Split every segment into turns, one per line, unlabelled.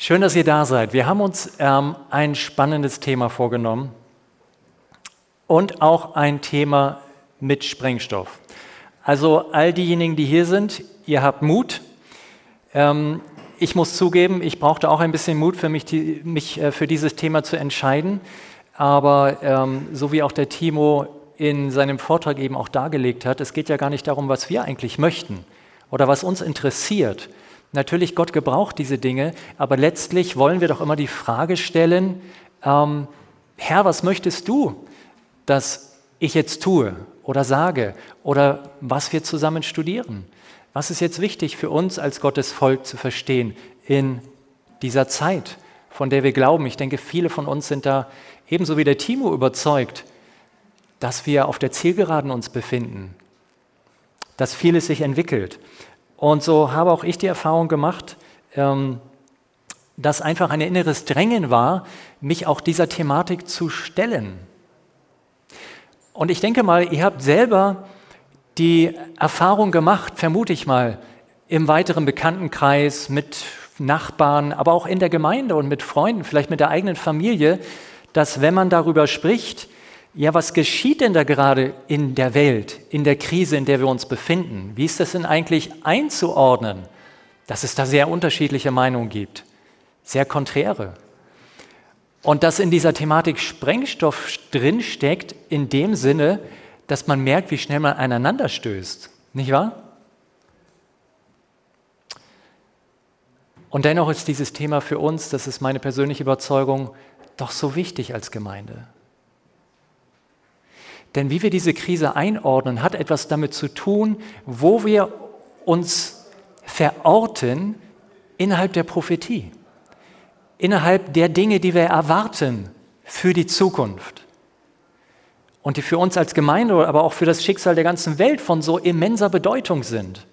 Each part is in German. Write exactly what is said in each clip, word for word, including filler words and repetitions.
Schön, dass ihr da seid. Wir haben uns ähm, ein spannendes Thema vorgenommen und auch ein Thema mit Sprengstoff. Also all diejenigen, die hier sind, ihr habt Mut. Ähm, ich muss zugeben, ich brauchte auch ein bisschen Mut für mich, die, mich äh, für dieses Thema zu entscheiden. Aber ähm, so wie auch der Timo in seinem Vortrag eben auch dargelegt hat, es geht ja gar nicht darum, was wir eigentlich möchten oder was uns interessiert. Natürlich, Gott gebraucht diese Dinge, aber letztlich wollen wir doch immer die Frage stellen, ähm, Herr, was möchtest du, dass ich jetzt tue oder sage oder was wir zusammen studieren? Was ist jetzt wichtig für uns als Gottes Volk zu verstehen in dieser Zeit, von der wir glauben? Ich denke, viele von uns sind da ebenso wie der Timo überzeugt, dass wir auf der Zielgeraden uns befinden, dass vieles sich entwickelt. Und so habe auch ich die Erfahrung gemacht, dass einfach ein inneres Drängen war, mich auch dieser Thematik zu stellen. Und ich denke mal, ihr habt selber die Erfahrung gemacht, vermute ich mal, im weiteren Bekanntenkreis, mit Nachbarn, aber auch in der Gemeinde und mit Freunden, vielleicht mit der eigenen Familie, dass wenn man darüber spricht, ja, was geschieht denn da gerade in der Welt, in der Krise, in der wir uns befinden? Wie ist das denn eigentlich einzuordnen, dass es da sehr unterschiedliche Meinungen gibt, sehr konträre? Und dass in dieser Thematik Sprengstoff drinsteckt, in dem Sinne, dass man merkt, wie schnell man aneinander stößt, nicht wahr? Und dennoch ist dieses Thema für uns, das ist meine persönliche Überzeugung, doch so wichtig als Gemeinde. Denn wie wir diese Krise einordnen, hat etwas damit zu tun, wo wir uns verorten innerhalb der Prophetie, innerhalb der Dinge, die wir erwarten für die Zukunft und die für uns als Gemeinde, aber auch für das Schicksal der ganzen Welt von so immenser Bedeutung sind.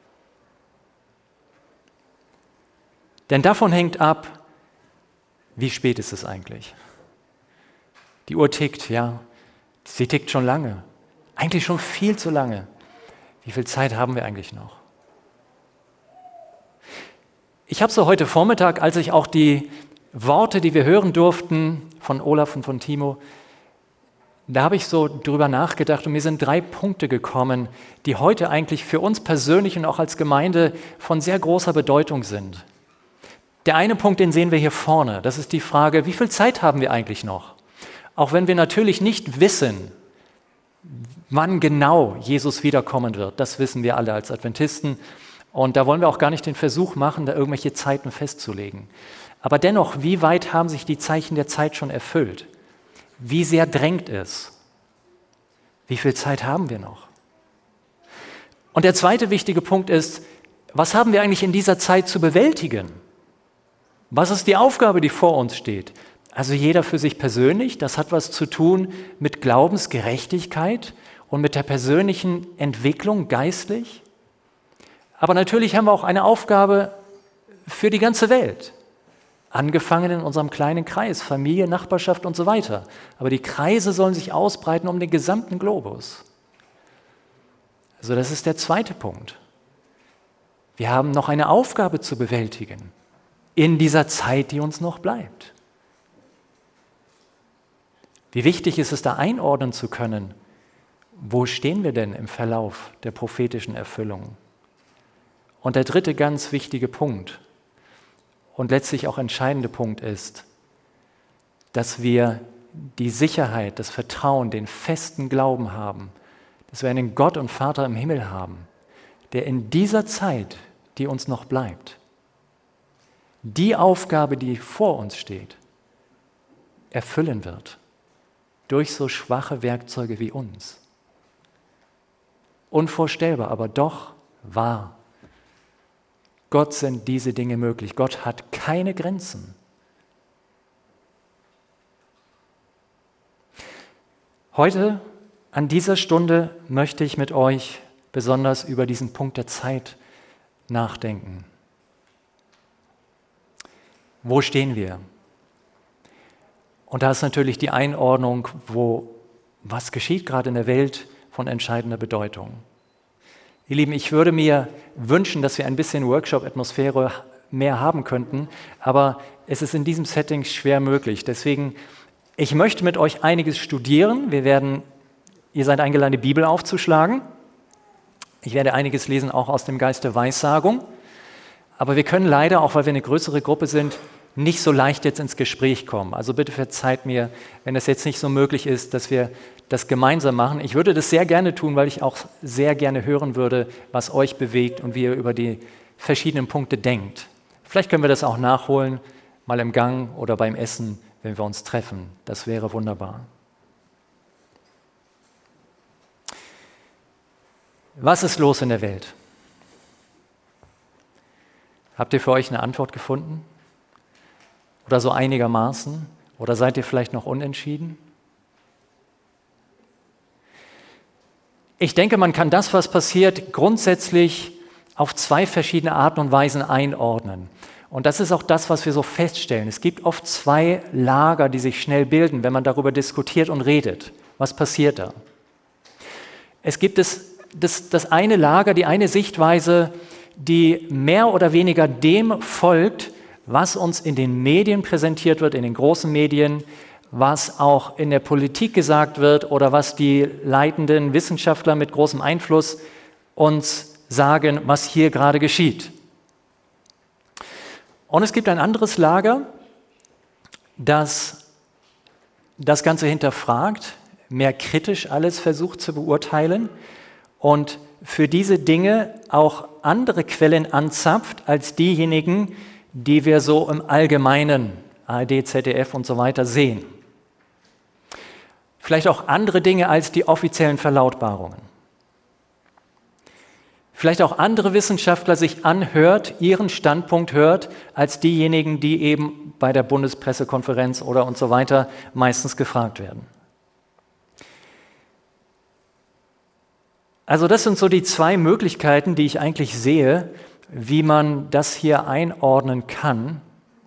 Denn davon hängt ab, wie spät ist es eigentlich? Die Uhr tickt, ja. Sie tickt schon lange, eigentlich schon viel zu lange. Wie viel Zeit haben wir eigentlich noch? Ich habe so heute Vormittag, als ich auch die Worte, die wir hören durften, von Olaf und von Timo, da habe ich so drüber nachgedacht und mir sind drei Punkte gekommen, die heute eigentlich für uns persönlich und auch als Gemeinde von sehr großer Bedeutung sind. Der eine Punkt, den sehen wir hier vorne, das ist die Frage, wie viel Zeit haben wir eigentlich noch? Auch wenn wir natürlich nicht wissen, wann genau Jesus wiederkommen wird, das wissen wir alle als Adventisten und da wollen wir auch gar nicht den Versuch machen, da irgendwelche Zeiten festzulegen. Aber dennoch, wie weit haben sich die Zeichen der Zeit schon erfüllt? Wie sehr drängt es? Wie viel Zeit haben wir noch? Und der zweite wichtige Punkt ist, was haben wir eigentlich in dieser Zeit zu bewältigen? Was ist die Aufgabe, die vor uns steht? Also jeder für sich persönlich, das hat was zu tun mit Glaubensgerechtigkeit und mit der persönlichen Entwicklung geistlich. Aber natürlich haben wir auch eine Aufgabe für die ganze Welt, angefangen in unserem kleinen Kreis, Familie, Nachbarschaft und so weiter. Aber die Kreise sollen sich ausbreiten um den gesamten Globus. Also das ist der zweite Punkt. Wir haben noch eine Aufgabe zu bewältigen in dieser Zeit, die uns noch bleibt. Wie wichtig ist es, da einordnen zu können, wo stehen wir denn im Verlauf der prophetischen Erfüllung? Und der dritte ganz wichtige Punkt und letztlich auch entscheidende Punkt ist, dass wir die Sicherheit, das Vertrauen, den festen Glauben haben, dass wir einen Gott und Vater im Himmel haben, der in dieser Zeit, die uns noch bleibt, die Aufgabe, die vor uns steht, erfüllen wird. Durch so schwache Werkzeuge wie uns. Unvorstellbar, aber doch wahr. Gott sind diese Dinge möglich. Gott hat keine Grenzen. Heute, an dieser Stunde, möchte ich mit euch besonders über diesen Punkt der Zeit nachdenken. Wo stehen wir? Und da ist natürlich die Einordnung, wo, was geschieht gerade in der Welt, von entscheidender Bedeutung. Ihr Lieben, ich würde mir wünschen, dass wir ein bisschen Workshop-Atmosphäre mehr haben könnten, aber es ist in diesem Setting schwer möglich. Deswegen, ich möchte mit euch einiges studieren. Wir werden, ihr seid eingeladen, die Bibel aufzuschlagen. Ich werde einiges lesen, auch aus dem Geist der Weissagung. Aber wir können leider, auch weil wir eine größere Gruppe sind, nicht so leicht jetzt ins Gespräch kommen. Also bitte verzeiht mir, wenn das jetzt nicht so möglich ist, dass wir das gemeinsam machen. Ich würde das sehr gerne tun, weil ich auch sehr gerne hören würde, was euch bewegt und wie ihr über die verschiedenen Punkte denkt. Vielleicht können wir das auch nachholen, mal im Gang oder beim Essen, wenn wir uns treffen. Das wäre wunderbar. Was ist los in der Welt? Habt ihr für euch eine Antwort gefunden? Oder so einigermaßen? Oder seid ihr vielleicht noch unentschieden? Ich denke, man kann das, was passiert, grundsätzlich auf zwei verschiedene Arten und Weisen einordnen. Und das ist auch das, was wir so feststellen. Es gibt oft zwei Lager, die sich schnell bilden, wenn man darüber diskutiert und redet. Was passiert da? Es gibt das, das, das eine Lager, die eine Sichtweise, die mehr oder weniger dem folgt, was uns in den Medien präsentiert wird, in den großen Medien, was auch in der Politik gesagt wird oder was die leitenden Wissenschaftler mit großem Einfluss uns sagen, was hier gerade geschieht. Und es gibt ein anderes Lager, das das Ganze hinterfragt, mehr kritisch alles versucht zu beurteilen und für diese Dinge auch andere Quellen anzapft als diejenigen, die wir so im Allgemeinen, A R D, Z D F und so weiter sehen. Vielleicht auch andere Dinge als die offiziellen Verlautbarungen. Vielleicht auch andere Wissenschaftler sich anhört, ihren Standpunkt hört, als diejenigen, die eben bei der Bundespressekonferenz oder und so weiter meistens gefragt werden. Also das sind so die zwei Möglichkeiten, die ich eigentlich sehe, wie man das hier einordnen kann.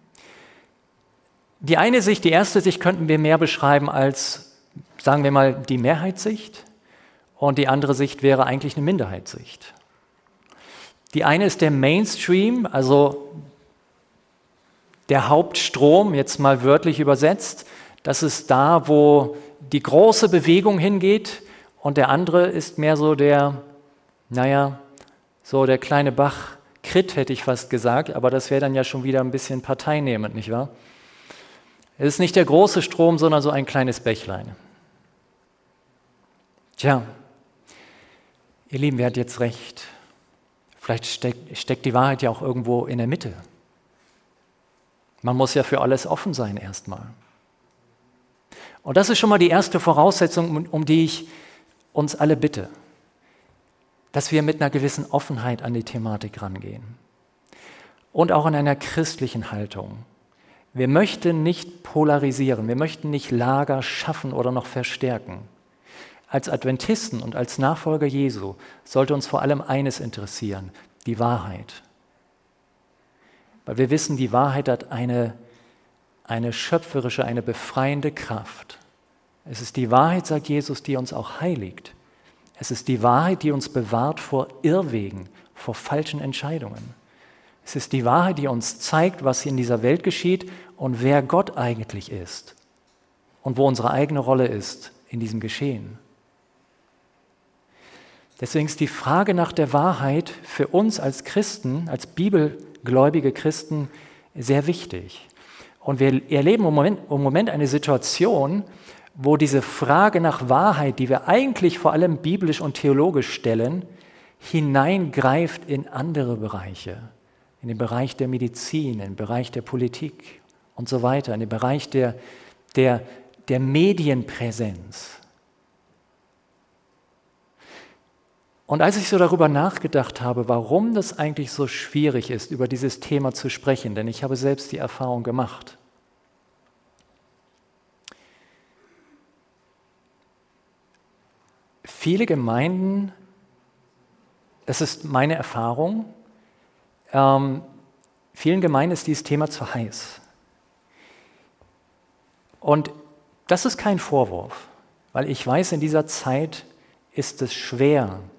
Die eine Sicht, die erste Sicht könnten wir mehr beschreiben als, sagen wir mal, die Mehrheitssicht und die andere Sicht wäre eigentlich eine Minderheitssicht. Die eine ist der Mainstream, also der Hauptstrom, jetzt mal wörtlich übersetzt. Das ist da, wo die große Bewegung hingeht und der andere ist mehr so der, naja, so der kleine Bach, Krit hätte ich fast gesagt, aber das wäre dann ja schon wieder ein bisschen parteinehmend, nicht wahr? Es ist nicht der große Strom, sondern so ein kleines Bächlein. Tja, ihr Lieben, wer hat jetzt recht? Vielleicht steckt, steckt die Wahrheit ja auch irgendwo in der Mitte. Man muss ja für alles offen sein erstmal. Und das ist schon mal die erste Voraussetzung, um, um die ich uns alle bitte, dass wir mit einer gewissen Offenheit an die Thematik rangehen und auch in einer christlichen Haltung. Wir möchten nicht polarisieren, wir möchten nicht Lager schaffen oder noch verstärken. Als Adventisten und als Nachfolger Jesu sollte uns vor allem eines interessieren, die Wahrheit. Weil wir wissen, die Wahrheit hat eine, eine schöpferische, eine befreiende Kraft. Es ist die Wahrheit, sagt Jesus, die uns auch heiligt. Es ist die Wahrheit, die uns bewahrt vor Irrwegen, vor falschen Entscheidungen. Es ist die Wahrheit, die uns zeigt, was in dieser Welt geschieht und wer Gott eigentlich ist und wo unsere eigene Rolle ist in diesem Geschehen. Deswegen ist die Frage nach der Wahrheit für uns als Christen, als bibelgläubige Christen sehr wichtig. Und wir erleben im Moment, im Moment eine Situation, wo diese Frage nach Wahrheit, die wir eigentlich vor allem biblisch und theologisch stellen, hineingreift in andere Bereiche, in den Bereich der Medizin, in den Bereich der Politik und so weiter, in den Bereich der, der, der Medienpräsenz. Und als ich so darüber nachgedacht habe, warum das eigentlich so schwierig ist, über dieses Thema zu sprechen, denn ich habe selbst die Erfahrung gemacht. Viele Gemeinden, das ist meine Erfahrung, ähm, vielen Gemeinden ist dieses Thema zu heiß. Und das ist kein Vorwurf, weil ich weiß, in dieser Zeit ist es schwer,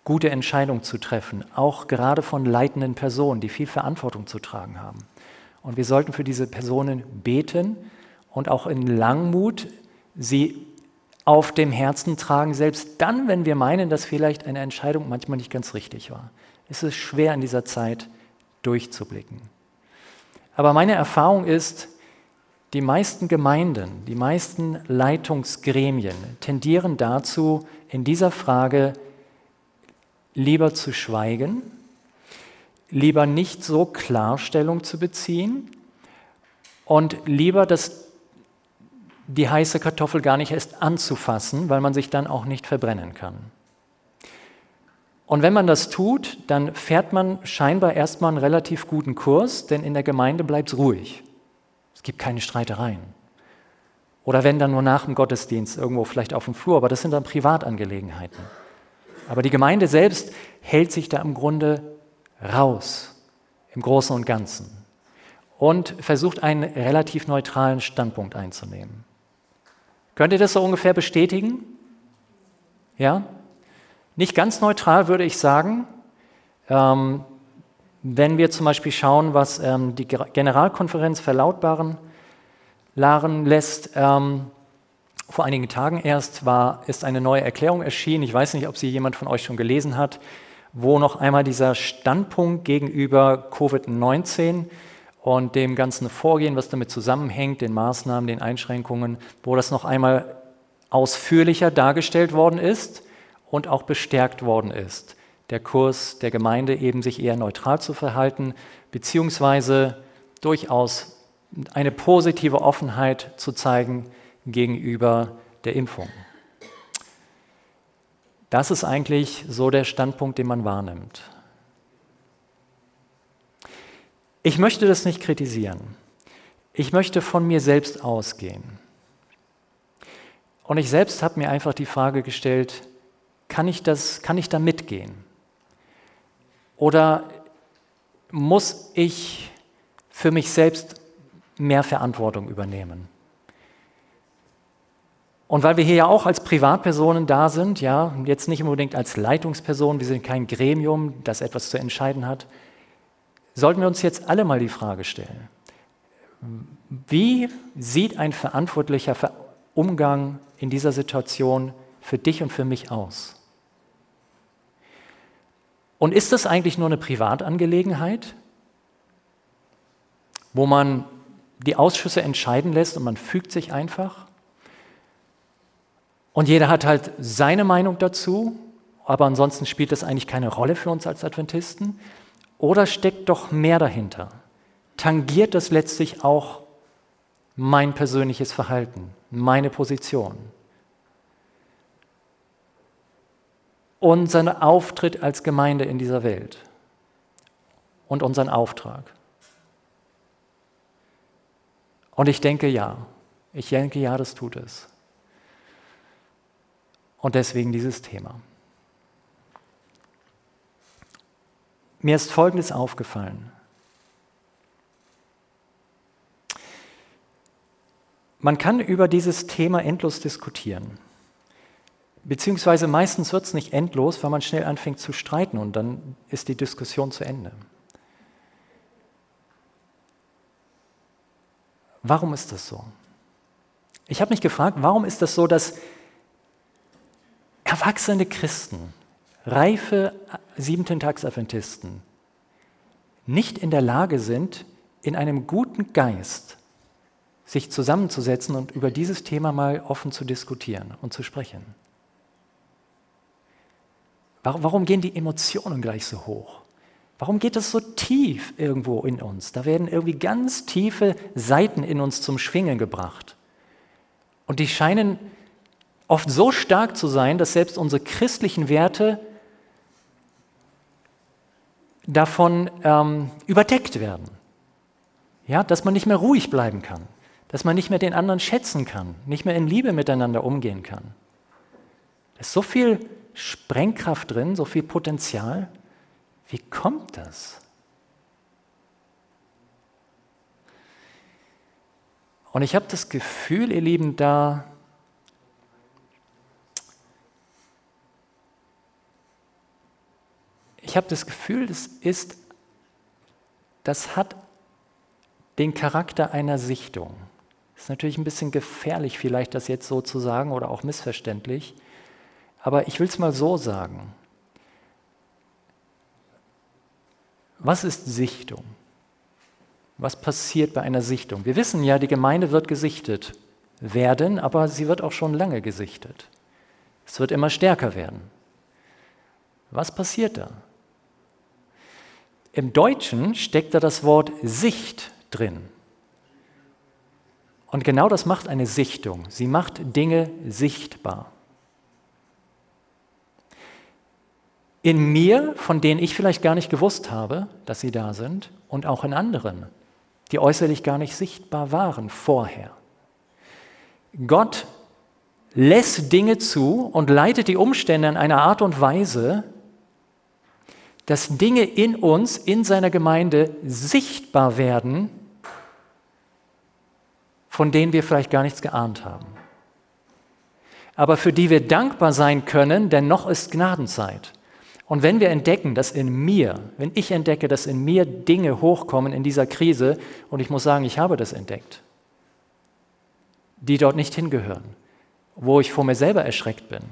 gute Entscheidungen zu treffen, auch gerade von leitenden Personen, die viel Verantwortung zu tragen haben. Und wir sollten für diese Personen beten und auch in Langmut sie auf dem Herzen tragen, selbst dann, wenn wir meinen, dass vielleicht eine Entscheidung manchmal nicht ganz richtig war. Es ist schwer in dieser Zeit durchzublicken. Aber meine Erfahrung ist, die meisten Gemeinden, die meisten Leitungsgremien tendieren dazu, in dieser Frage lieber zu schweigen, lieber nicht so Klarstellung zu beziehen und lieber das, die heiße Kartoffel gar nicht erst anzufassen, weil man sich dann auch nicht verbrennen kann. Und wenn man das tut, dann fährt man scheinbar erstmal einen relativ guten Kurs, denn in der Gemeinde bleibt es ruhig. Es gibt keine Streitereien. Oder wenn dann nur nach dem Gottesdienst irgendwo vielleicht auf dem Flur, aber das sind dann Privatangelegenheiten. Aber die Gemeinde selbst hält sich da im Grunde raus, im Großen und Ganzen, und versucht einen relativ neutralen Standpunkt einzunehmen. Könnt ihr das so ungefähr bestätigen? Ja? Nicht ganz neutral würde ich sagen. Ähm, wenn wir zum Beispiel schauen, was ähm, die Generalkonferenz verlautbaren Laren lässt, ähm, vor einigen Tagen erst war, ist eine neue Erklärung erschienen, ich weiß nicht, ob sie jemand von euch schon gelesen hat, wo noch einmal dieser Standpunkt gegenüber Covid neunzehn und dem ganzen Vorgehen, was damit zusammenhängt, den Maßnahmen, den Einschränkungen, wo das noch einmal ausführlicher dargestellt worden ist und auch bestärkt worden ist. Der Kurs der Gemeinde eben sich eher neutral zu verhalten, beziehungsweise durchaus eine positive Offenheit zu zeigen gegenüber der Impfung. Das ist eigentlich so der Standpunkt, den man wahrnimmt. Ich möchte das nicht kritisieren. Ich möchte von mir selbst ausgehen. Und ich selbst habe mir einfach die Frage gestellt, kann ich das, kann ich da mitgehen? Oder muss ich für mich selbst mehr Verantwortung übernehmen? Und weil wir hier ja auch als Privatpersonen da sind, ja, jetzt nicht unbedingt als Leitungspersonen, wir sind kein Gremium, das etwas zu entscheiden hat, sollten wir uns jetzt alle mal die Frage stellen, wie sieht ein verantwortlicher Umgang in dieser Situation für dich und für mich aus? Und ist das eigentlich nur eine Privatangelegenheit, wo man die Ausschüsse entscheiden lässt und man fügt sich einfach? Und jeder hat halt seine Meinung dazu, aber ansonsten spielt das eigentlich keine Rolle für uns als Adventisten? Oder steckt doch mehr dahinter? Tangiert das letztlich auch mein persönliches Verhalten, meine Position? Unseren Auftritt als Gemeinde in dieser Welt und unseren Auftrag? Und ich denke ja, ich denke ja, das tut es. Und deswegen dieses Thema. Mir ist Folgendes aufgefallen. Man kann über dieses Thema endlos diskutieren. Beziehungsweise meistens wird es nicht endlos, weil man schnell anfängt zu streiten und dann ist die Diskussion zu Ende. Warum ist das so? Ich habe mich gefragt, warum ist das so, dass erwachsene Christen, reife Siebenten-Tags-Adventisten nicht in der Lage sind, in einem guten Geist sich zusammenzusetzen und über dieses Thema mal offen zu diskutieren und zu sprechen. Warum gehen die Emotionen gleich so hoch? Warum geht es so tief irgendwo in uns? Da werden irgendwie ganz tiefe Seiten in uns zum Schwingen gebracht. Und die scheinen oft so stark zu sein, dass selbst unsere christlichen Werte davon ähm, überdeckt werden. Ja, dass man nicht mehr ruhig bleiben kann, dass man nicht mehr den anderen schätzen kann, nicht mehr in Liebe miteinander umgehen kann. Da ist so viel Sprengkraft drin, so viel Potenzial. Wie kommt das? Und ich habe das Gefühl, ihr Lieben, da ich habe das Gefühl, das ist, das hat den Charakter einer Sichtung. Ist natürlich ein bisschen gefährlich, vielleicht das jetzt so zu sagen oder auch missverständlich, aber ich will es mal so sagen. Was ist Sichtung? Was passiert bei einer Sichtung? Wir wissen ja, die Gemeinde wird gesichtet werden, aber sie wird auch schon lange gesichtet. Es wird immer stärker werden. Was passiert da? Im Deutschen steckt da das Wort Sicht drin. Und genau das macht eine Sichtung. Sie macht Dinge sichtbar. In mir, von denen ich vielleicht gar nicht gewusst habe, dass sie da sind, und auch in anderen, die äußerlich gar nicht sichtbar waren vorher. Gott lässt Dinge zu und leitet die Umstände in einer Art und Weise, dass Dinge in uns, in seiner Gemeinde sichtbar werden, von denen wir vielleicht gar nichts geahnt haben. Aber für die wir dankbar sein können, denn noch ist Gnadenzeit. Und wenn wir entdecken, dass in mir, wenn ich entdecke, dass in mir Dinge hochkommen in dieser Krise, und ich muss sagen, ich habe das entdeckt, die dort nicht hingehören, wo ich vor mir selber erschreckt bin,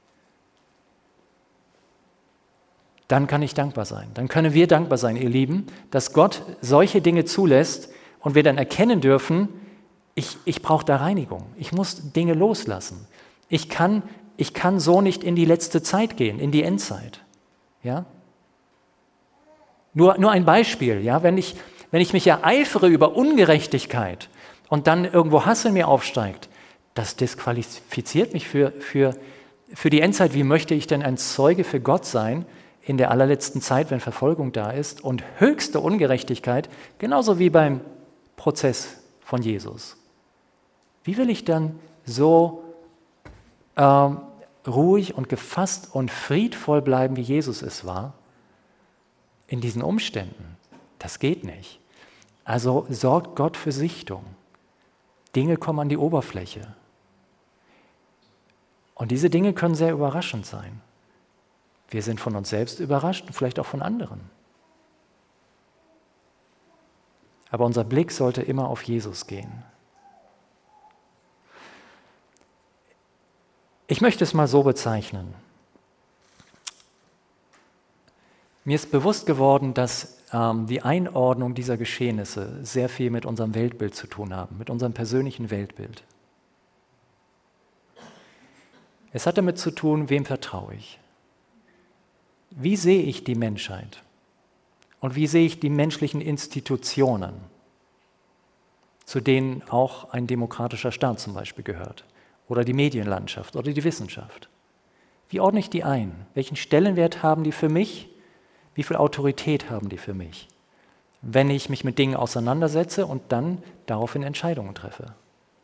dann kann ich dankbar sein. Dann können wir dankbar sein, ihr Lieben, dass Gott solche Dinge zulässt und wir dann erkennen dürfen, ich, ich brauche da Reinigung. Ich muss Dinge loslassen. Ich kann, ich kann so nicht in die letzte Zeit gehen, in die Endzeit. Ja? Nur, nur ein Beispiel, ja? wenn, ich, wenn ich mich ereifere über Ungerechtigkeit und dann irgendwo Hass in mir aufsteigt, das disqualifiziert mich für, für, für die Endzeit. Wie möchte ich denn ein Zeuge für Gott sein in der allerletzten Zeit, wenn Verfolgung da ist und höchste Ungerechtigkeit, genauso wie beim Prozess von Jesus? Wie will ich dann so ähm, ruhig und gefasst und friedvoll bleiben, wie Jesus es war, in diesen Umständen? Das geht nicht. Also sorgt Gott für Sichtung. Dinge kommen an die Oberfläche. Und diese Dinge können sehr überraschend sein. Wir sind von uns selbst überrascht und vielleicht auch von anderen. Aber unser Blick sollte immer auf Jesus gehen. Ich möchte es mal so bezeichnen. Mir ist bewusst geworden, dass ähm, die Einordnung dieser Geschehnisse sehr viel mit unserem Weltbild zu tun haben, mit unserem persönlichen Weltbild. Es hat damit zu tun, wem vertraue ich? Wie sehe ich die Menschheit? Und wie sehe ich die menschlichen Institutionen, zu denen auch ein demokratischer Staat zum Beispiel gehört? Oder die Medienlandschaft oder die Wissenschaft. Wie ordne ich die ein? Welchen Stellenwert haben die für mich? Wie viel Autorität haben die für mich? Wenn ich mich mit Dingen auseinandersetze und dann daraufhin Entscheidungen treffe.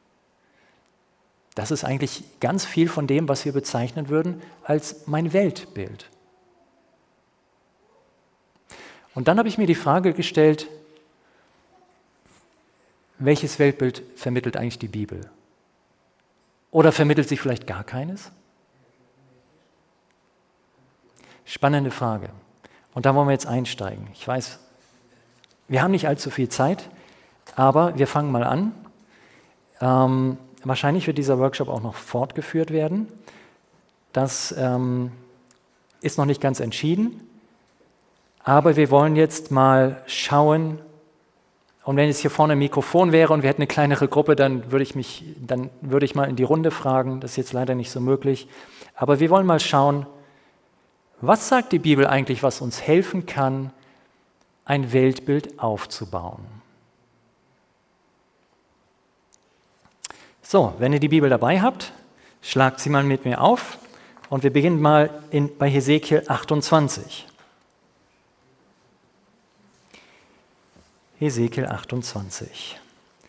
Das ist eigentlich ganz viel von dem, was wir bezeichnen würden als mein Weltbild. Und dann habe ich mir die Frage gestellt, welches Weltbild vermittelt eigentlich die Bibel? Oder vermittelt sie vielleicht gar keines? Spannende Frage. Und da wollen wir jetzt einsteigen. Ich weiß, wir haben nicht allzu viel Zeit, aber wir fangen mal an. Ähm, wahrscheinlich wird dieser Workshop auch noch fortgeführt werden. Das ähm, ist noch nicht ganz entschieden, aber wir wollen jetzt mal schauen. Und wenn jetzt hier vorne ein Mikrofon wäre und wir hätten eine kleinere Gruppe, dann würde ich mich, dann würde ich mal in die Runde fragen. Das ist jetzt leider nicht so möglich. Aber wir wollen mal schauen, was sagt die Bibel eigentlich, was uns helfen kann, ein Weltbild aufzubauen? So, wenn ihr die Bibel dabei habt, schlagt sie mal mit mir auf und wir beginnen mal in, bei Hesekiel achtundzwanzig. Hesekiel achtundzwanzig.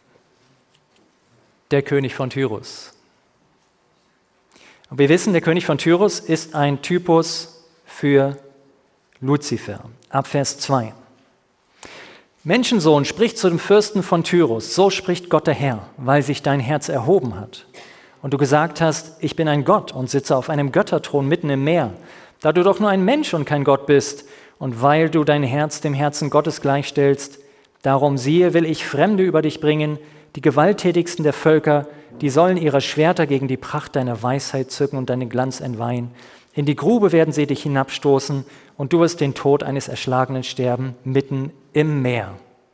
Der König von Tyrus. Und wir wissen, der König von Tyrus ist ein Typus für Luzifer. Ab Vers zwei. Menschensohn, sprich zu dem Fürsten von Tyrus, so spricht Gott der Herr, weil sich dein Herz erhoben hat. Und du gesagt hast, ich bin ein Gott und sitze auf einem Götterthron mitten im Meer, da du doch nur ein Mensch und kein Gott bist und weil du dein Herz dem Herzen Gottes gleichstellst. Darum siehe, will ich Fremde über dich bringen, die gewalttätigsten der Völker, die sollen ihre Schwerter gegen die Pracht deiner Weisheit zücken und deinen Glanz entweihen. In die Grube werden sie dich hinabstoßen und du wirst den Tod eines Erschlagenen sterben, mitten im Meer.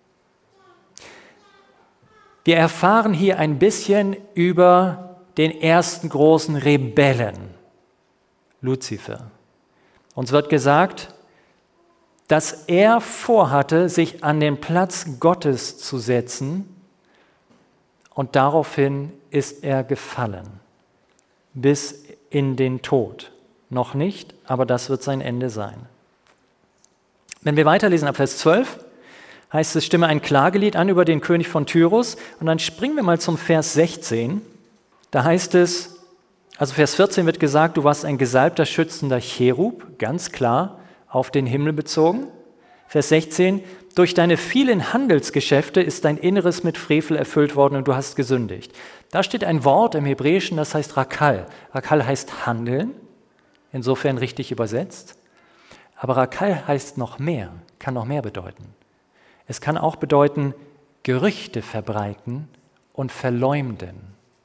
Wir erfahren hier ein bisschen über den ersten großen Rebellen, Luzifer. Uns wird gesagt, dass er vorhatte, sich an den Platz Gottes zu setzen, und daraufhin ist er gefallen, bis in den Tod. Noch nicht, aber das wird sein Ende sein. Wenn wir weiterlesen ab Vers zwölf, heißt es, stimme ein Klagelied an über den König von Tyrus. Und dann springen wir mal zum Vers sechzehn. Da heißt es, also Vers vierzehn wird gesagt, du warst ein gesalbter, schützender Cherub, ganz klar auf den Himmel bezogen. Vers sechzehn, durch deine vielen Handelsgeschäfte ist dein Inneres mit Frevel erfüllt worden und du hast gesündigt. Da steht ein Wort im Hebräischen, das heißt Rakal. Rakal heißt handeln, insofern richtig übersetzt. Aber Rakal heißt noch mehr, kann noch mehr bedeuten. Es kann auch bedeuten, Gerüchte verbreiten und verleumden.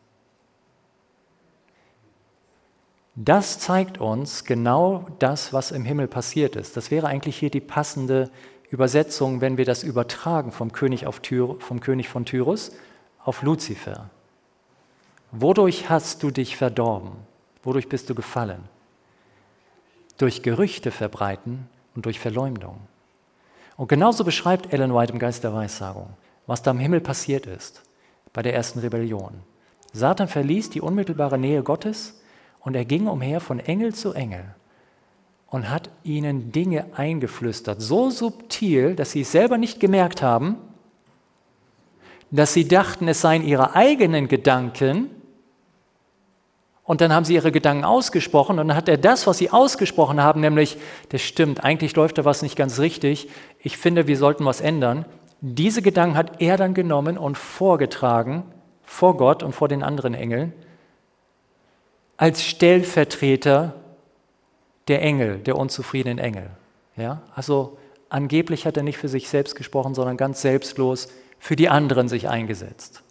Das zeigt uns genau das, was im Himmel passiert ist. Das wäre eigentlich hier die passende Übersetzung, wenn wir das übertragen vom König, auf Tyr, vom König von Tyrus auf Luzifer. Wodurch hast du dich verdorben? Wodurch bist du gefallen? Durch Gerüchte verbreiten und durch Verleumdung. Und genauso beschreibt Ellen White im Geist der Weissagung, was da im Himmel passiert ist, bei der ersten Rebellion. Satan verließ die unmittelbare Nähe Gottes und er ging umher von Engel zu Engel und hat ihnen Dinge eingeflüstert, so subtil, dass sie es selber nicht gemerkt haben, dass sie dachten, es seien ihre eigenen Gedanken. Und dann haben sie ihre Gedanken ausgesprochen und dann hat er das, was sie ausgesprochen haben, nämlich, das stimmt, eigentlich läuft da was nicht ganz richtig, ich finde, wir sollten was ändern. Diese Gedanken hat er dann genommen und vorgetragen vor Gott und vor den anderen Engeln als Stellvertreter der Engel, der unzufriedenen Engel. Ja? Also angeblich hat er nicht für sich selbst gesprochen, sondern ganz selbstlos für die anderen sich eingesetzt.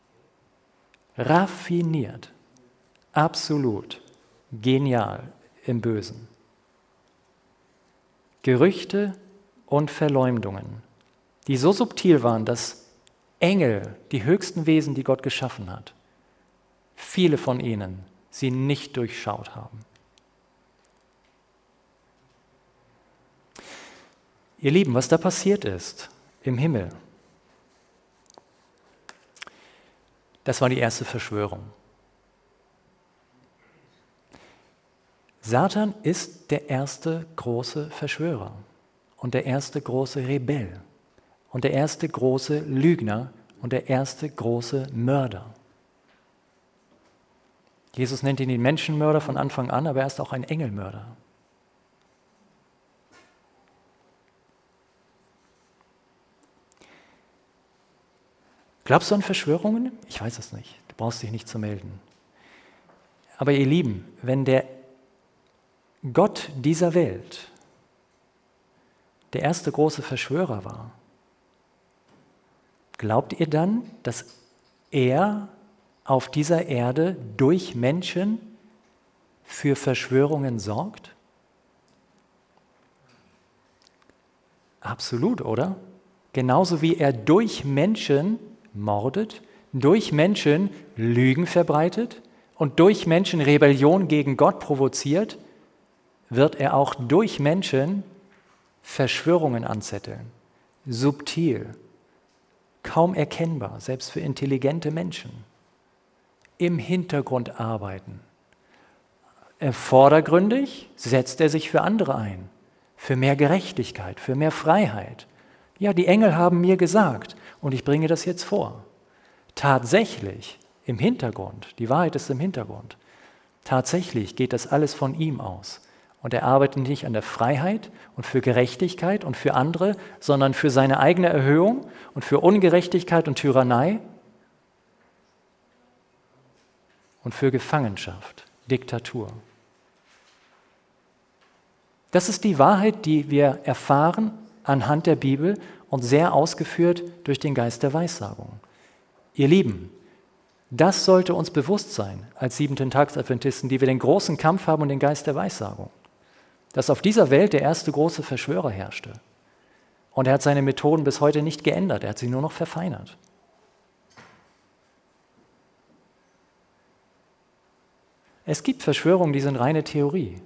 Raffiniert. Absolut genial im Bösen. Gerüchte und Verleumdungen, die so subtil waren, dass Engel, die höchsten Wesen, die Gott geschaffen hat, viele von ihnen sie nicht durchschaut haben. Ihr Lieben, was da passiert ist im Himmel, das war die erste Verschwörung. Satan ist der erste große Verschwörer und der erste große Rebell und der erste große Lügner und der erste große Mörder. Jesus nennt ihn den Menschenmörder von Anfang an, aber er ist auch ein Engelmörder. Glaubst du an Verschwörungen? Ich weiß es nicht. Du brauchst dich nicht zu melden. Aber ihr Lieben, wenn der Gott dieser Welt der erste große Verschwörer war, glaubt ihr dann, dass er auf dieser Erde durch Menschen für Verschwörungen sorgt? Absolut, oder? Genauso wie er durch Menschen mordet, durch Menschen Lügen verbreitet und durch Menschen Rebellion gegen Gott provoziert, wird er auch durch Menschen Verschwörungen anzetteln. Subtil, kaum erkennbar, selbst für intelligente Menschen. Im Hintergrund arbeiten. Vordergründig setzt er sich für andere ein, für mehr Gerechtigkeit, für mehr Freiheit. Ja, die Engel haben mir gesagt und ich bringe das jetzt vor. Tatsächlich, im Hintergrund, die Wahrheit ist im Hintergrund, tatsächlich geht das alles von ihm aus. Und er arbeitet nicht an der Freiheit und für Gerechtigkeit und für andere, sondern für seine eigene Erhöhung und für Ungerechtigkeit und Tyrannei und für Gefangenschaft, Diktatur. Das ist die Wahrheit, die wir erfahren anhand der Bibel und sehr ausgeführt durch den Geist der Weissagung. Ihr Lieben, das sollte uns bewusst sein als Siebenten-Tags-Adventisten, die wir den großen Kampf haben und den Geist der Weissagung. Dass auf dieser Welt der erste große Verschwörer herrschte. Und er hat seine Methoden bis heute nicht geändert, er hat sie nur noch verfeinert. Es gibt Verschwörungen, die sind reine Theorie.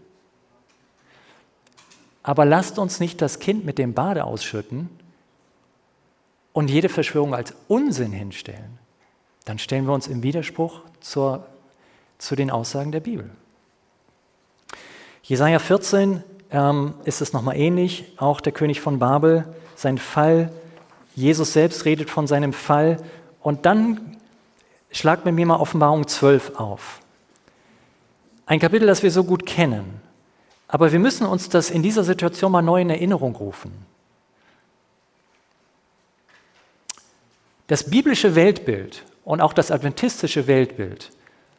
Aber lasst uns nicht das Kind mit dem Bade ausschütten und jede Verschwörung als Unsinn hinstellen. Dann stellen wir uns im Widerspruch zur, zu den Aussagen der Bibel. Jesaja vierzehn ähm, ist es nochmal ähnlich, auch der König von Babel, sein Fall, Jesus selbst redet von seinem Fall und dann schlagt mit mir mal Offenbarung zwölf auf. Ein Kapitel, das wir so gut kennen, aber wir müssen uns das in dieser Situation mal neu in Erinnerung rufen. Das biblische Weltbild und auch das adventistische Weltbild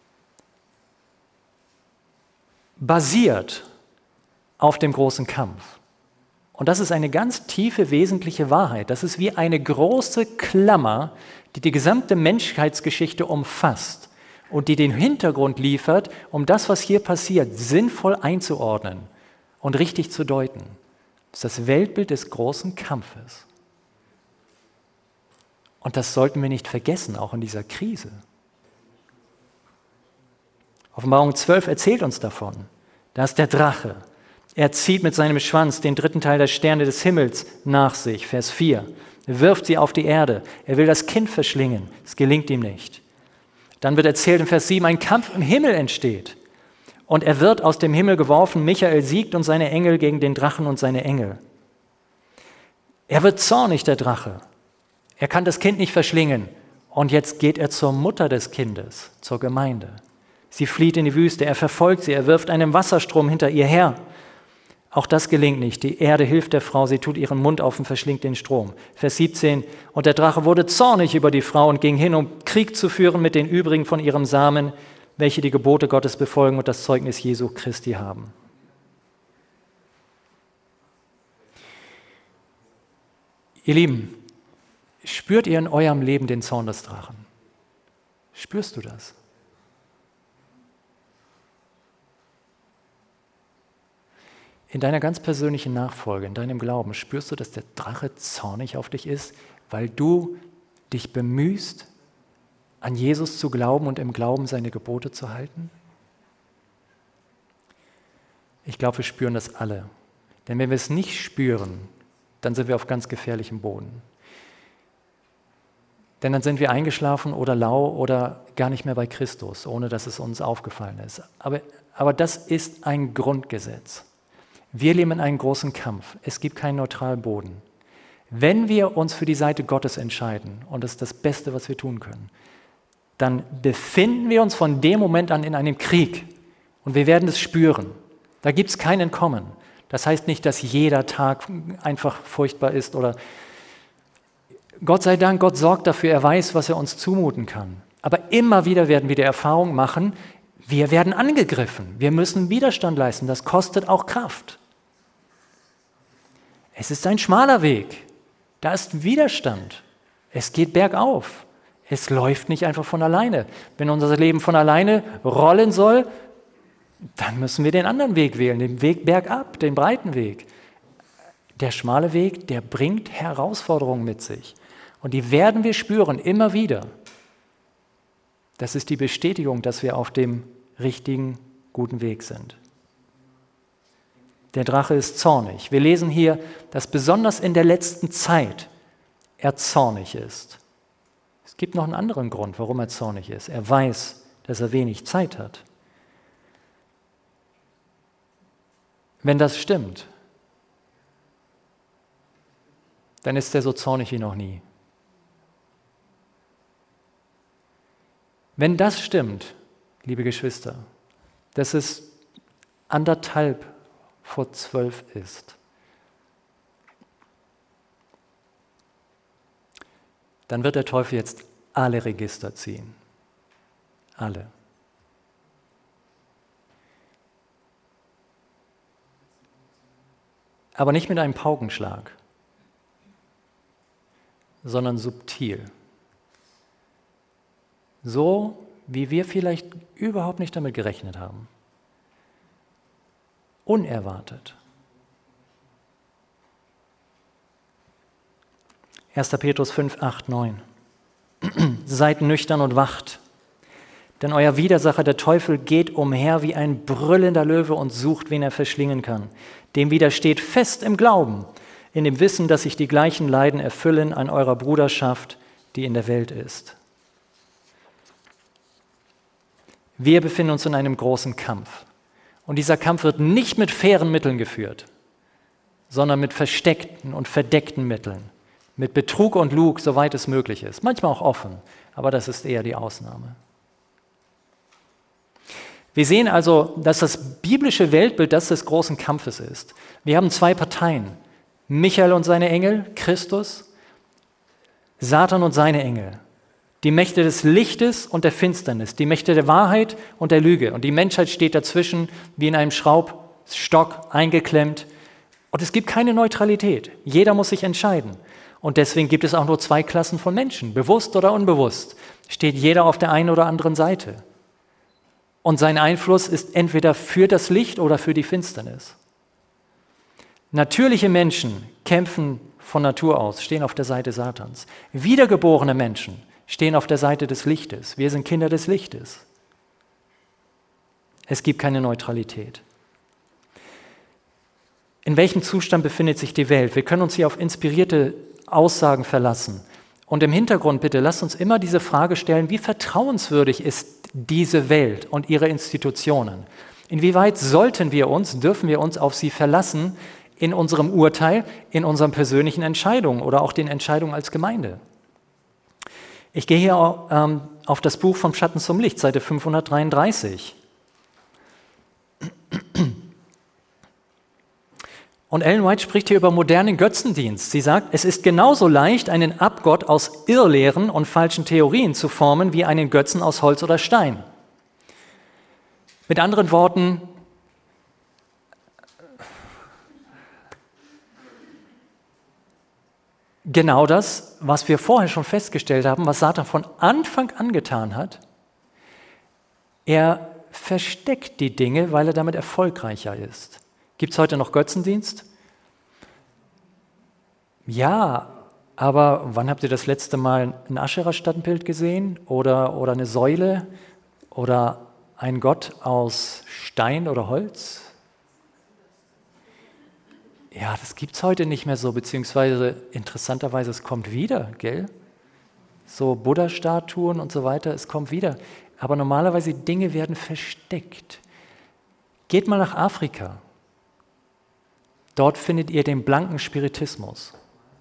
basiert auf dem großen Kampf. Und das ist eine ganz tiefe, wesentliche Wahrheit. Das ist wie eine große Klammer, die die gesamte Menschheitsgeschichte umfasst und die den Hintergrund liefert, um das, was hier passiert, sinnvoll einzuordnen und richtig zu deuten. Das ist das Weltbild des großen Kampfes. Und das sollten wir nicht vergessen, auch in dieser Krise. Offenbarung zwölf erzählt uns davon. Da ist der Drache. Er zieht mit seinem Schwanz den dritten Teil der Sterne des Himmels nach sich. Vers vier. Er wirft sie auf die Erde. Er will das Kind verschlingen. Es gelingt ihm nicht. Dann wird erzählt in Vers sieben, ein Kampf im Himmel entsteht. Und er wird aus dem Himmel geworfen. Michael siegt und seine Engel gegen den Drachen und seine Engel. Er wird zornig, der Drache. Er kann das Kind nicht verschlingen. Und jetzt geht er zur Mutter des Kindes, zur Gemeinde. Sie flieht in die Wüste, er verfolgt sie, er wirft einen Wasserstrom hinter ihr her. Auch das gelingt nicht. Die Erde hilft der Frau, sie tut ihren Mund auf und verschlingt den Strom. Vers siebzehn, und der Drache wurde zornig über die Frau und ging hin, um Krieg zu führen mit den übrigen von ihrem Samen, welche die Gebote Gottes befolgen und das Zeugnis Jesu Christi haben. Ihr Lieben, spürt ihr in eurem Leben den Zorn des Drachen? Spürst du das? In deiner ganz persönlichen Nachfolge, in deinem Glauben, spürst du, dass der Drache zornig auf dich ist, weil du dich bemühst, an Jesus zu glauben und im Glauben seine Gebote zu halten? Ich glaube, wir spüren das alle. Denn wenn wir es nicht spüren, dann sind wir auf ganz gefährlichem Boden. Denn dann sind wir eingeschlafen oder lau oder gar nicht mehr bei Christus, ohne dass es uns aufgefallen ist. Aber, aber das ist ein Grundgesetz. Wir leben in einem großen Kampf. Es gibt keinen neutralen Boden. Wenn wir uns für die Seite Gottes entscheiden, und das ist das Beste, was wir tun können, dann befinden wir uns von dem Moment an in einem Krieg. Und wir werden es spüren. Da gibt es kein Entkommen. Das heißt nicht, dass jeder Tag einfach furchtbar ist oder Gott sei Dank, Gott sorgt dafür, er weiß, was er uns zumuten kann. Aber immer wieder werden wir die Erfahrung machen, wir werden angegriffen. Wir müssen Widerstand leisten. Das kostet auch Kraft. Es ist ein schmaler Weg. Da ist Widerstand. Es geht bergauf. Es läuft nicht einfach von alleine. Wenn unser Leben von alleine rollen soll, dann müssen wir den anderen Weg wählen, den Weg bergab, den breiten Weg. Der schmale Weg, der bringt Herausforderungen mit sich. Und die werden wir spüren, immer wieder. Das ist die Bestätigung, dass wir auf dem richtigen, guten Weg sind. Der Drache ist zornig. Wir lesen hier, dass besonders in der letzten Zeit er zornig ist. Es gibt noch einen anderen Grund, warum er zornig ist. Er weiß, dass er wenig Zeit hat. Wenn das stimmt, dann ist er so zornig wie noch nie. Wenn das stimmt, liebe Geschwister, dass es anderthalb vor zwölf ist, dann wird der Teufel jetzt alle Register ziehen. Alle. aber nicht mit einem Paukenschlag, sondern subtil. So, wie wir vielleicht überhaupt nicht damit gerechnet haben. Unerwartet. erster Petrus fünf, acht, neun. Seid nüchtern und wacht, denn euer Widersacher, der Teufel, geht umher wie ein brüllender Löwe und sucht, wen er verschlingen kann. Dem widersteht fest im Glauben, in dem Wissen, dass sich die gleichen Leiden erfüllen an eurer Bruderschaft, die in der Welt ist. Wir befinden uns in einem großen Kampf. Und dieser Kampf wird nicht mit fairen Mitteln geführt, sondern mit versteckten und verdeckten Mitteln. Mit Betrug und Lug, soweit es möglich ist. Manchmal auch offen, aber das ist eher die Ausnahme. Wir sehen also, dass das biblische Weltbild das des großen Kampfes ist. Wir haben zwei Parteien, Michael und seine Engel, Christus, Satan und seine Engel. Die Mächte des Lichtes und der Finsternis, die Mächte der Wahrheit und der Lüge. Und die Menschheit steht dazwischen wie in einem Schraubstock eingeklemmt. Und es gibt keine Neutralität. Jeder muss sich entscheiden. Und deswegen gibt es auch nur zwei Klassen von Menschen, bewusst oder unbewusst. Steht jeder auf der einen oder anderen Seite. Und sein Einfluss ist entweder für das Licht oder für die Finsternis. Natürliche Menschen kämpfen von Natur aus, stehen auf der Seite Satans. Wiedergeborene Menschen stehen auf der Seite des Lichtes. Wir sind Kinder des Lichtes. Es gibt keine Neutralität. In welchem Zustand befindet sich die Welt? Wir können uns hier auf inspirierte Aussagen verlassen. Und im Hintergrund bitte, lasst uns immer diese Frage stellen, wie vertrauenswürdig ist diese Welt und ihre Institutionen? Inwieweit sollten wir uns, dürfen wir uns auf sie verlassen in unserem Urteil, in unseren persönlichen Entscheidungen oder auch den Entscheidungen als Gemeinde? Ich gehe hier ähm, auf das Buch Vom Schatten zum Licht, Seite fünfhundertdreiunddreißig. Und Ellen White spricht hier über modernen Götzendienst. Sie sagt, es ist genauso leicht, einen Abgott aus Irrlehren und falschen Theorien zu formen, wie einen Götzen aus Holz oder Stein. Mit anderen Worten, genau das, was wir vorher schon festgestellt haben, was Satan von Anfang an getan hat. Er versteckt die Dinge, weil er damit erfolgreicher ist. Gibt es heute noch Götzendienst? Ja, aber wann habt ihr das letzte Mal ein Aschera-Stadtbild gesehen oder, oder eine Säule oder ein Gott aus Stein oder Holz? Ja, das gibt es heute nicht mehr so, beziehungsweise interessanterweise, es kommt wieder, gell? So Buddha-Statuen und so weiter, es kommt wieder. Aber normalerweise Dinge werden versteckt. Geht mal nach Afrika. Dort findet ihr den blanken Spiritismus.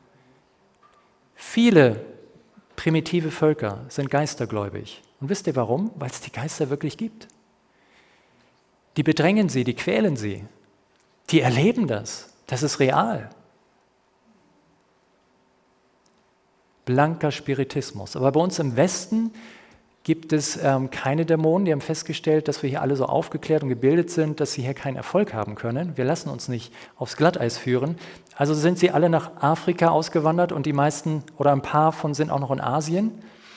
Viele primitive Völker sind geistergläubig. Und wisst ihr warum? Weil es die Geister wirklich gibt. Die bedrängen sie, die quälen sie. Die erleben das. Das ist real. Blanker Spiritismus. Aber bei uns im Westen gibt es ähm, keine Dämonen, die haben festgestellt, dass wir hier alle so aufgeklärt und gebildet sind, dass sie hier keinen Erfolg haben können. Wir lassen uns nicht aufs Glatteis führen. Also sind sie alle nach Afrika ausgewandert und die meisten oder ein paar von sind auch noch in Asien.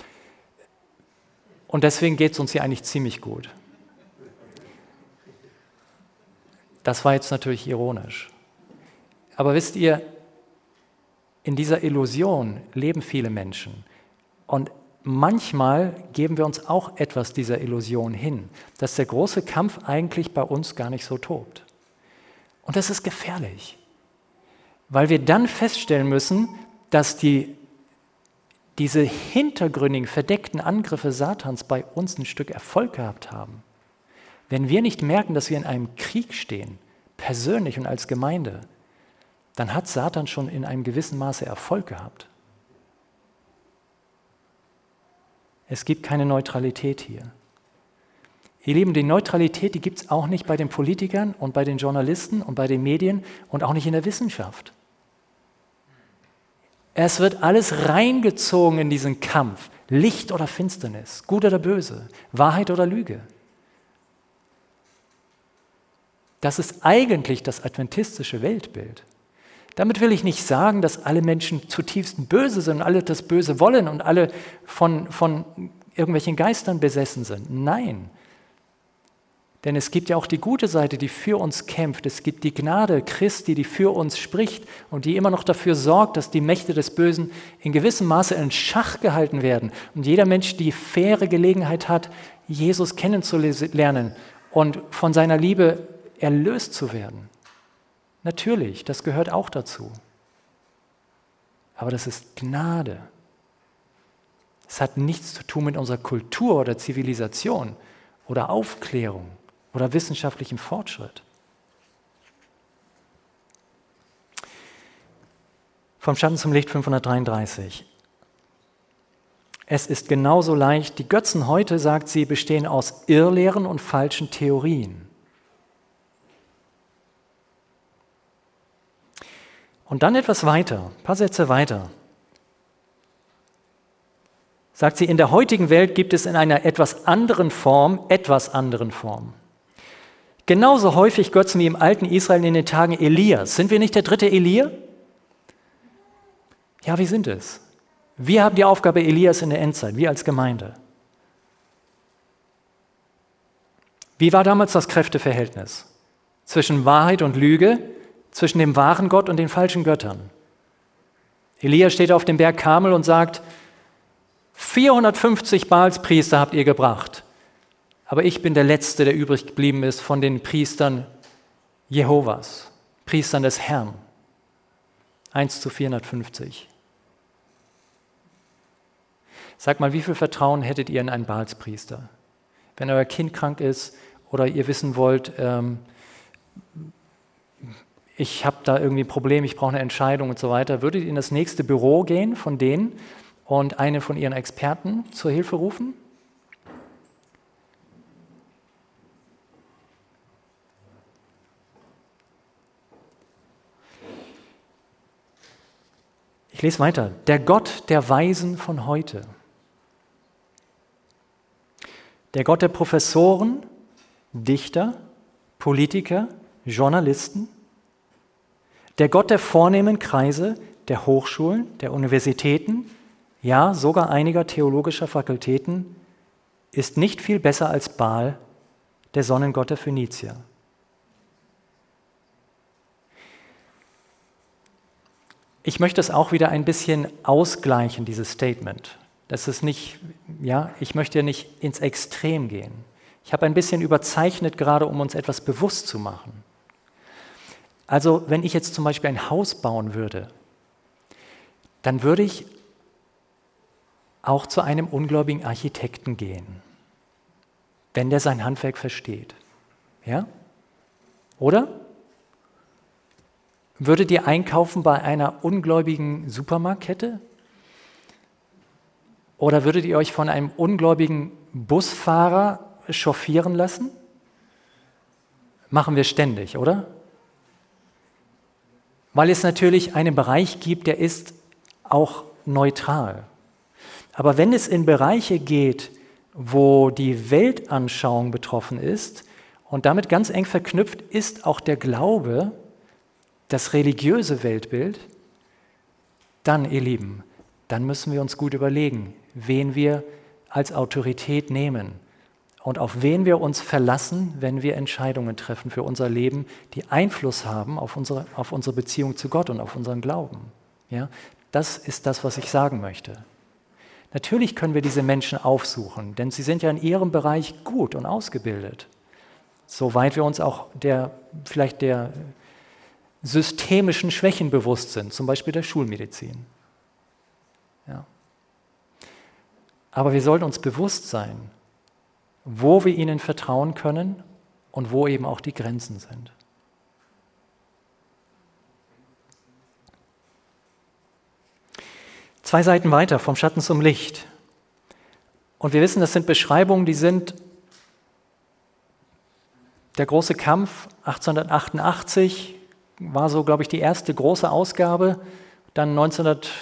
Und deswegen geht es uns hier eigentlich ziemlich gut. Das war jetzt natürlich ironisch. Aber wisst ihr, in dieser Illusion leben viele Menschen. Und manchmal geben wir uns auch etwas dieser Illusion hin, dass der große Kampf eigentlich bei uns gar nicht so tobt. Und das ist gefährlich, weil wir dann feststellen müssen, dass die, diese hintergründigen, verdeckten Angriffe Satans bei uns ein Stück Erfolg gehabt haben. Wenn wir nicht merken, dass wir in einem Krieg stehen, persönlich und als Gemeinde, dann hat Satan schon in einem gewissen Maße Erfolg gehabt. Es gibt keine Neutralität hier. Ihr Lieben, die Neutralität, die gibt es auch nicht bei den Politikern und bei den Journalisten und bei den Medien und auch nicht in der Wissenschaft. Es wird alles reingezogen in diesen Kampf. Licht oder Finsternis, gut oder böse, Wahrheit oder Lüge. Das ist eigentlich das adventistische Weltbild. Damit will ich nicht sagen, dass alle Menschen zutiefst böse sind und alle das Böse wollen und alle von, von irgendwelchen Geistern besessen sind. Nein. Denn es gibt ja auch die gute Seite, die für uns kämpft. Es gibt die Gnade Christi, die für uns spricht und die immer noch dafür sorgt, dass die Mächte des Bösen in gewissem Maße in Schach gehalten werden. Und jeder Mensch die faire Gelegenheit hat, Jesus kennenzulernen und von seiner Liebe erlöst zu werden. Natürlich, das gehört auch dazu. Aber das ist Gnade. Es hat nichts zu tun mit unserer Kultur oder Zivilisation oder Aufklärung oder wissenschaftlichem Fortschritt. Vom Schatten zum Licht fünfhundertdreiunddreißig. Es ist genauso leicht, die Götzen heute, sagt sie, bestehen aus Irrlehren und falschen Theorien. Und dann etwas weiter, ein paar Sätze weiter. Sagt sie, in der heutigen Welt gibt es in einer etwas anderen Form, etwas anderen Form. Genauso häufig Götzen wie im alten Israel in den Tagen Elias. Sind wir nicht der dritte Elia? Ja, wir sind es. Wir haben die Aufgabe Elias in der Endzeit, wir als Gemeinde. Wie war damals das Kräfteverhältnis zwischen Wahrheit und Lüge, zwischen dem wahren Gott und den falschen Göttern? Elia steht auf dem Berg Karmel und sagt, vierhundertfünfzig Baalspriester habt ihr gebracht, aber ich bin der Letzte, der übrig geblieben ist von den Priestern Jehovas, Priestern des Herrn. eins zu vierhundertfünfzig. Sag mal, wie viel Vertrauen hättet ihr in einen Baalspriester? Wenn euer Kind krank ist oder ihr wissen wollt, ähm, ich habe da irgendwie ein Problem, ich brauche eine Entscheidung und so weiter, würdet ihr in das nächste Büro gehen von denen und einen von ihren Experten zur Hilfe rufen? Ich lese weiter. Der Gott der Weisen von heute. Der Gott der Professoren, Dichter, Politiker, Journalisten. Der Gott der vornehmen Kreise, der Hochschulen, der Universitäten, ja sogar einiger theologischer Fakultäten, ist nicht viel besser als Baal, der Sonnengott der Phönizier. Ich möchte es auch wieder ein bisschen ausgleichen, dieses Statement. Das ist nicht, ja, ich möchte ja nicht ins Extrem gehen. Ich habe ein bisschen überzeichnet, gerade um uns etwas bewusst zu machen. Also, wenn ich jetzt zum Beispiel ein Haus bauen würde, dann würde ich auch zu einem ungläubigen Architekten gehen, wenn der sein Handwerk versteht. Ja? Oder? Würdet ihr einkaufen bei einer ungläubigen Supermarktkette? Oder würdet ihr euch von einem ungläubigen Busfahrer chauffieren lassen? Machen wir ständig, oder? Weil es natürlich einen Bereich gibt, der ist auch neutral. Aber wenn es in Bereiche geht, wo die Weltanschauung betroffen ist und damit ganz eng verknüpft ist auch der Glaube, das religiöse Weltbild, dann, ihr Lieben, dann müssen wir uns gut überlegen, wen wir als Autorität nehmen und auf wen wir uns verlassen, wenn wir Entscheidungen treffen für unser Leben, die Einfluss haben auf unsere, auf unsere Beziehung zu Gott und auf unseren Glauben. Ja? Das ist das, was ich sagen möchte. Natürlich können wir diese Menschen aufsuchen, denn sie sind ja in ihrem Bereich gut und ausgebildet, soweit wir uns auch der, vielleicht der systemischen Schwächen bewusst sind, zum Beispiel der Schulmedizin. Ja. Aber wir sollten uns bewusst sein, wo wir ihnen vertrauen können und wo eben auch die Grenzen sind. Zwei Seiten weiter, vom Schatten zum Licht. Und wir wissen, das sind Beschreibungen, die sind der große Kampf achtzehnhundertachtundachtzig, war so, glaube ich, die erste große Ausgabe. Dann neunzehnhundertelf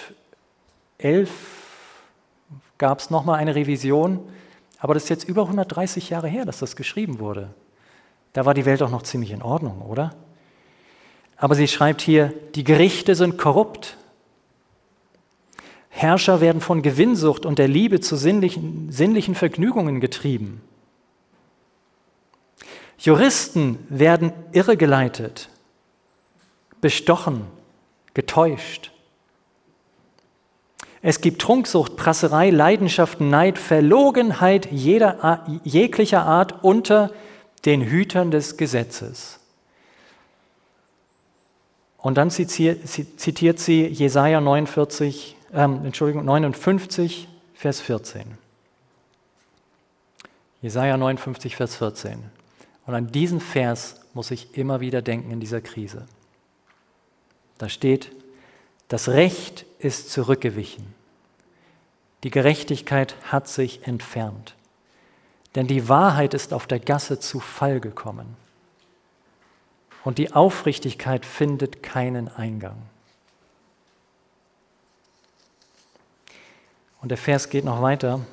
gab es nochmal eine Revision. Aber das ist jetzt über hundertdreißig Jahre her, dass das geschrieben wurde. Da war die Welt auch noch ziemlich in Ordnung, oder? Aber sie schreibt hier, die Gerichte sind korrupt. Herrscher werden von Gewinnsucht und der Liebe zu sinnlichen, sinnlichen Vergnügungen getrieben. Juristen werden irregeleitet, bestochen, getäuscht. Es gibt Trunksucht, Prasserei, Leidenschaften, Neid, Verlogenheit jeder, jeglicher Art unter den Hütern des Gesetzes. Und dann zitiert, zitiert sie Jesaja neunundvierzig, ähm, Entschuldigung, neunundfünfzig, Vers vierzehn. Jesaja neunundfünfzig, Vers vierzehn. Und an diesen Vers muss ich immer wieder denken in dieser Krise. Da steht, das Recht ist zurückgewichen. Die Gerechtigkeit hat sich entfernt. Denn die Wahrheit ist auf der Gasse zu Fall gekommen. Und die Aufrichtigkeit findet keinen Eingang. Und der Vers geht noch weiter.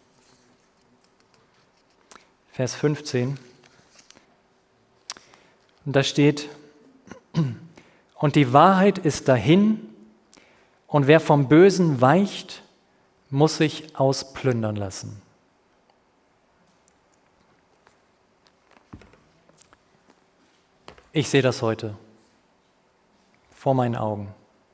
Vers fünfzehn. Und da steht, und die Wahrheit ist dahin, und wer vom Bösen weicht, muss sich ausplündern lassen. Ich sehe das heute vor meinen Augen.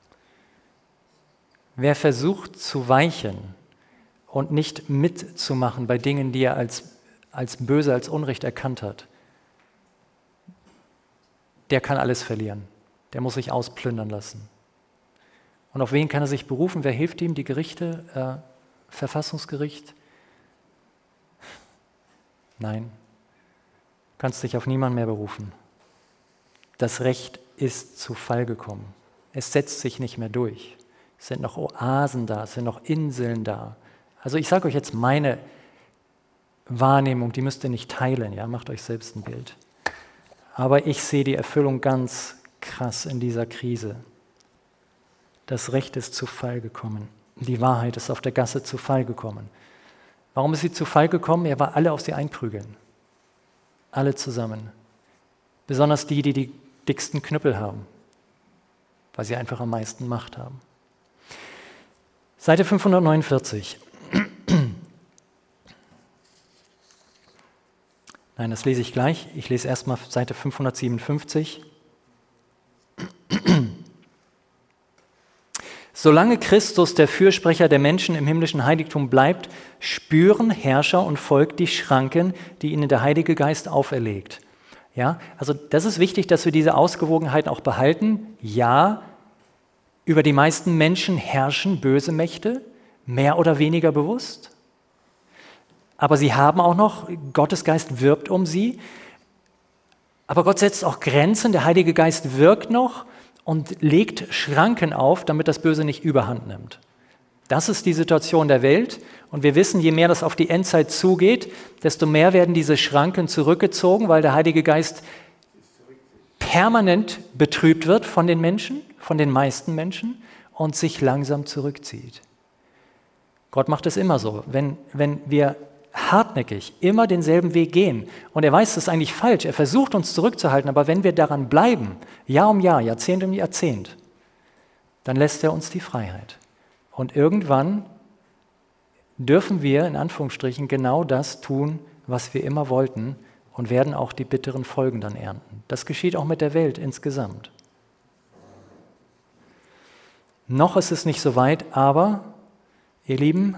Wer versucht zu weichen und nicht mitzumachen bei Dingen, die er als, als böse, als Unrecht erkannt hat, der kann alles verlieren. Der muss sich ausplündern lassen. Und auf wen kann er sich berufen? Wer hilft ihm? Die Gerichte? Äh, Verfassungsgericht? Nein. Du kannst dich auf niemanden mehr berufen. Das Recht ist zu Fall gekommen. Es setzt sich nicht mehr durch. Es sind noch Oasen da, es sind noch Inseln da. Also ich sage euch jetzt meine Wahrnehmung, die müsst ihr nicht teilen, ja? Macht euch selbst ein Bild. Aber ich sehe die Erfüllung ganz krass in dieser Krise. Das Recht ist zu Fall gekommen. Die Wahrheit ist auf der Gasse zu Fall gekommen. Warum ist sie zu Fall gekommen? Er war alle auf sie einprügeln. Alle zusammen. Besonders die, die die dicksten Knüppel haben, weil sie einfach am meisten Macht haben. Seite fünfhundertneunundvierzig. Nein, das lese ich gleich. Ich lese erstmal Seite fünfhundertsiebenundfünfzig. Solange Christus der Fürsprecher der Menschen im himmlischen Heiligtum bleibt, spüren Herrscher und Volk die Schranken, die ihnen der Heilige Geist auferlegt. Ja, also das ist wichtig, dass wir diese Ausgewogenheit auch behalten. Ja, über die meisten Menschen herrschen böse Mächte, mehr oder weniger bewusst. Aber sie haben auch noch, Gottes Geist wirbt um sie. Aber Gott setzt auch Grenzen, der Heilige Geist wirkt noch und legt Schranken auf, damit das Böse nicht überhand nimmt. Das ist die Situation der Welt. Und wir wissen, je mehr das auf die Endzeit zugeht, desto mehr werden diese Schranken zurückgezogen, weil der Heilige Geist permanent betrübt wird von den Menschen, von den meisten Menschen und sich langsam zurückzieht. Gott macht es immer so. Wenn, wenn wir hartnäckig immer denselben Weg gehen und er weiß, das ist eigentlich falsch, er versucht uns zurückzuhalten, aber wenn wir daran bleiben, Jahr um Jahr, Jahrzehnt um Jahrzehnt, dann lässt er uns die Freiheit. Und irgendwann dürfen wir in Anführungsstrichen genau das tun, was wir immer wollten und werden auch die bitteren Folgen dann ernten. Das geschieht auch mit der Welt insgesamt. Noch ist es nicht so weit, aber ihr Lieben,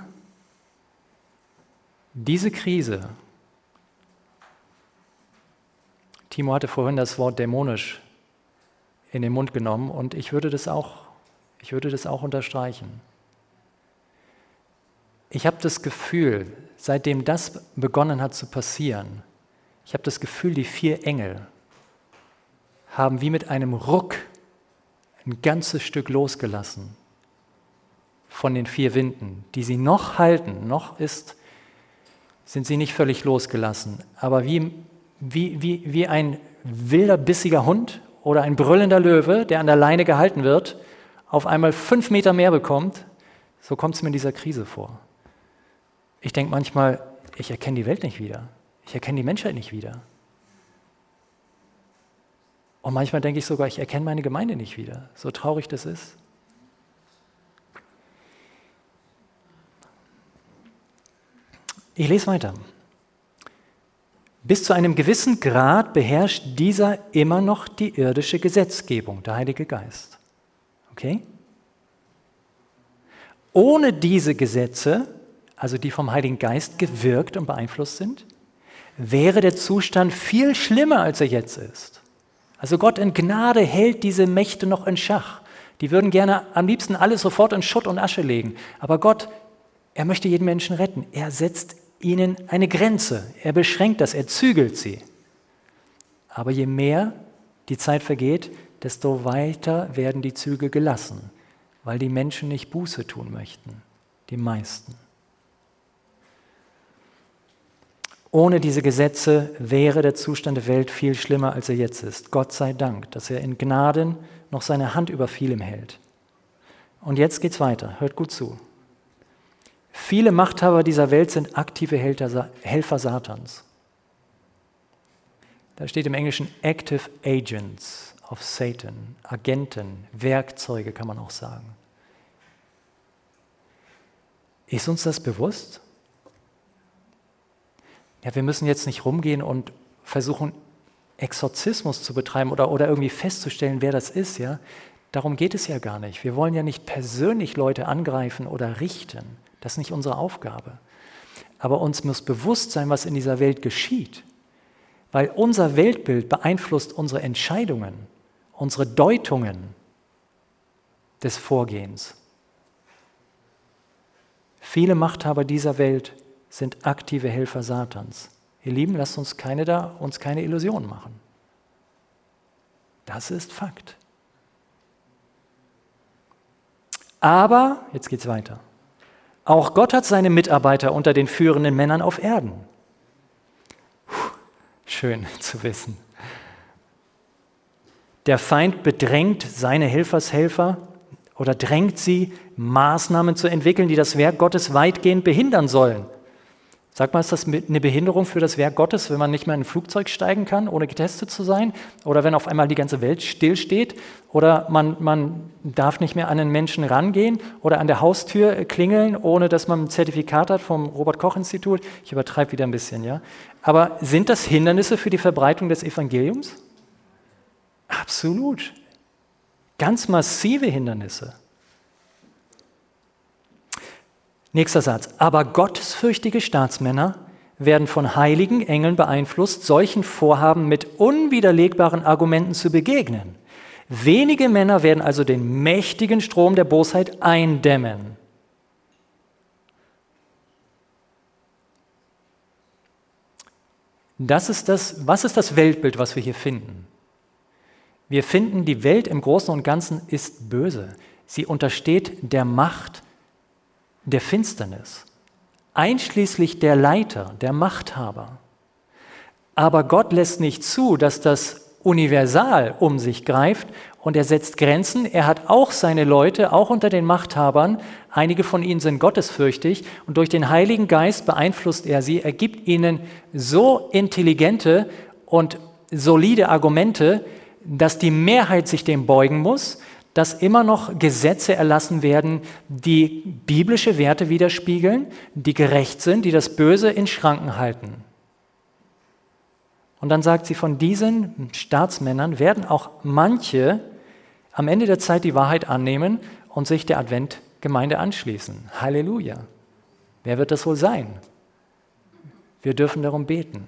diese Krise, Timo hatte vorhin das Wort dämonisch in den Mund genommen und ich würde das auch, ich würde das auch unterstreichen. Ich habe das Gefühl, seitdem das begonnen hat zu passieren, ich habe das Gefühl, die vier Engel haben wie mit einem Ruck ein ganzes Stück losgelassen von den vier Winden, die sie noch halten, noch ist, sind sie nicht völlig losgelassen, aber wie, wie, wie, wie ein wilder, bissiger Hund oder ein brüllender Löwe, der an der Leine gehalten wird, auf einmal fünf Meter mehr bekommt, so kommt es mir in dieser Krise vor. Ich denke manchmal, ich erkenne die Welt nicht wieder, ich erkenne die Menschheit nicht wieder. Und manchmal denke ich sogar, ich erkenne meine Gemeinde nicht wieder, so traurig das ist. Ich lese weiter. Bis zu einem gewissen Grad beherrscht dieser immer noch die irdische Gesetzgebung, der Heilige Geist. Okay? Ohne diese Gesetze, also die vom Heiligen Geist gewirkt und beeinflusst sind, wäre der Zustand viel schlimmer, als er jetzt ist. Also Gott in Gnade hält diese Mächte noch in Schach. Die würden gerne am liebsten alles sofort in Schutt und Asche legen. Aber Gott, er möchte jeden Menschen retten. Er setzt ihnen eine Grenze. Er beschränkt das, er zügelt sie. Aber je mehr die Zeit vergeht, desto weiter werden die Zügel gelassen, weil die Menschen nicht Buße tun möchten, die meisten. Ohne diese Gesetze wäre der Zustand der Welt viel schlimmer, als er jetzt ist. Gott sei Dank, dass er in Gnaden noch seine Hand über vielem hält. Und jetzt geht's weiter, hört gut zu. Viele Machthaber dieser Welt sind aktive Helfer Satans. Da steht im Englischen Active Agents of Satan, Agenten, Werkzeuge kann man auch sagen. Ist uns das bewusst? Ja, wir müssen jetzt nicht rumgehen und versuchen, Exorzismus zu betreiben oder, oder irgendwie festzustellen, wer das ist. Ja? Darum geht es ja gar nicht. Wir wollen ja nicht persönlich Leute angreifen oder richten. Das ist nicht unsere Aufgabe. Aber uns muss bewusst sein, was in dieser Welt geschieht. Weil unser Weltbild beeinflusst unsere Entscheidungen, unsere Deutungen des Vorgehens. Viele Machthaber dieser Welt sind aktive Helfer Satans. Ihr Lieben, lasst uns keine da, uns keine Illusionen machen. Das ist Fakt. Aber, jetzt geht's weiter. Auch Gott hat seine Mitarbeiter unter den führenden Männern auf Erden. Puh, schön zu wissen. Der Feind bedrängt seine Helfershelfer oder drängt sie, Maßnahmen zu entwickeln, die das Werk Gottes weitgehend behindern sollen. Sag mal, ist das eine Behinderung für das Werk Gottes, wenn man nicht mehr in ein Flugzeug steigen kann, ohne getestet zu sein? Oder wenn auf einmal die ganze Welt stillsteht? Oder man, man darf nicht mehr an einen Menschen rangehen oder an der Haustür klingeln, ohne dass man ein Zertifikat hat vom Robert-Koch-Institut? Ich übertreibe wieder ein bisschen, ja. Aber sind das Hindernisse für die Verbreitung des Evangeliums? Absolut. Ganz massive Hindernisse. Nächster Satz. Aber gottesfürchtige Staatsmänner werden von heiligen Engeln beeinflusst, solchen Vorhaben mit unwiderlegbaren Argumenten zu begegnen. Wenige Männer werden also den mächtigen Strom der Bosheit eindämmen. Das ist das, was ist das Weltbild, was wir hier finden? Wir finden, die Welt im Großen und Ganzen ist böse. Sie untersteht der Macht der Finsternis, einschließlich der Leiter, der Machthaber. Aber Gott lässt nicht zu, dass das universal um sich greift und er setzt Grenzen. Er hat auch seine Leute, auch unter den Machthabern. Einige von ihnen sind gottesfürchtig und durch den Heiligen Geist beeinflusst er sie. Er gibt ihnen so intelligente und solide Argumente, dass die Mehrheit sich dem beugen muss, dass immer noch Gesetze erlassen werden, die biblische Werte widerspiegeln, die gerecht sind, die das Böse in Schranken halten. Und dann sagt sie, von diesen Staatsmännern werden auch manche am Ende der Zeit die Wahrheit annehmen und sich der Adventgemeinde anschließen. Halleluja. Wer wird das wohl sein? Wir dürfen darum beten.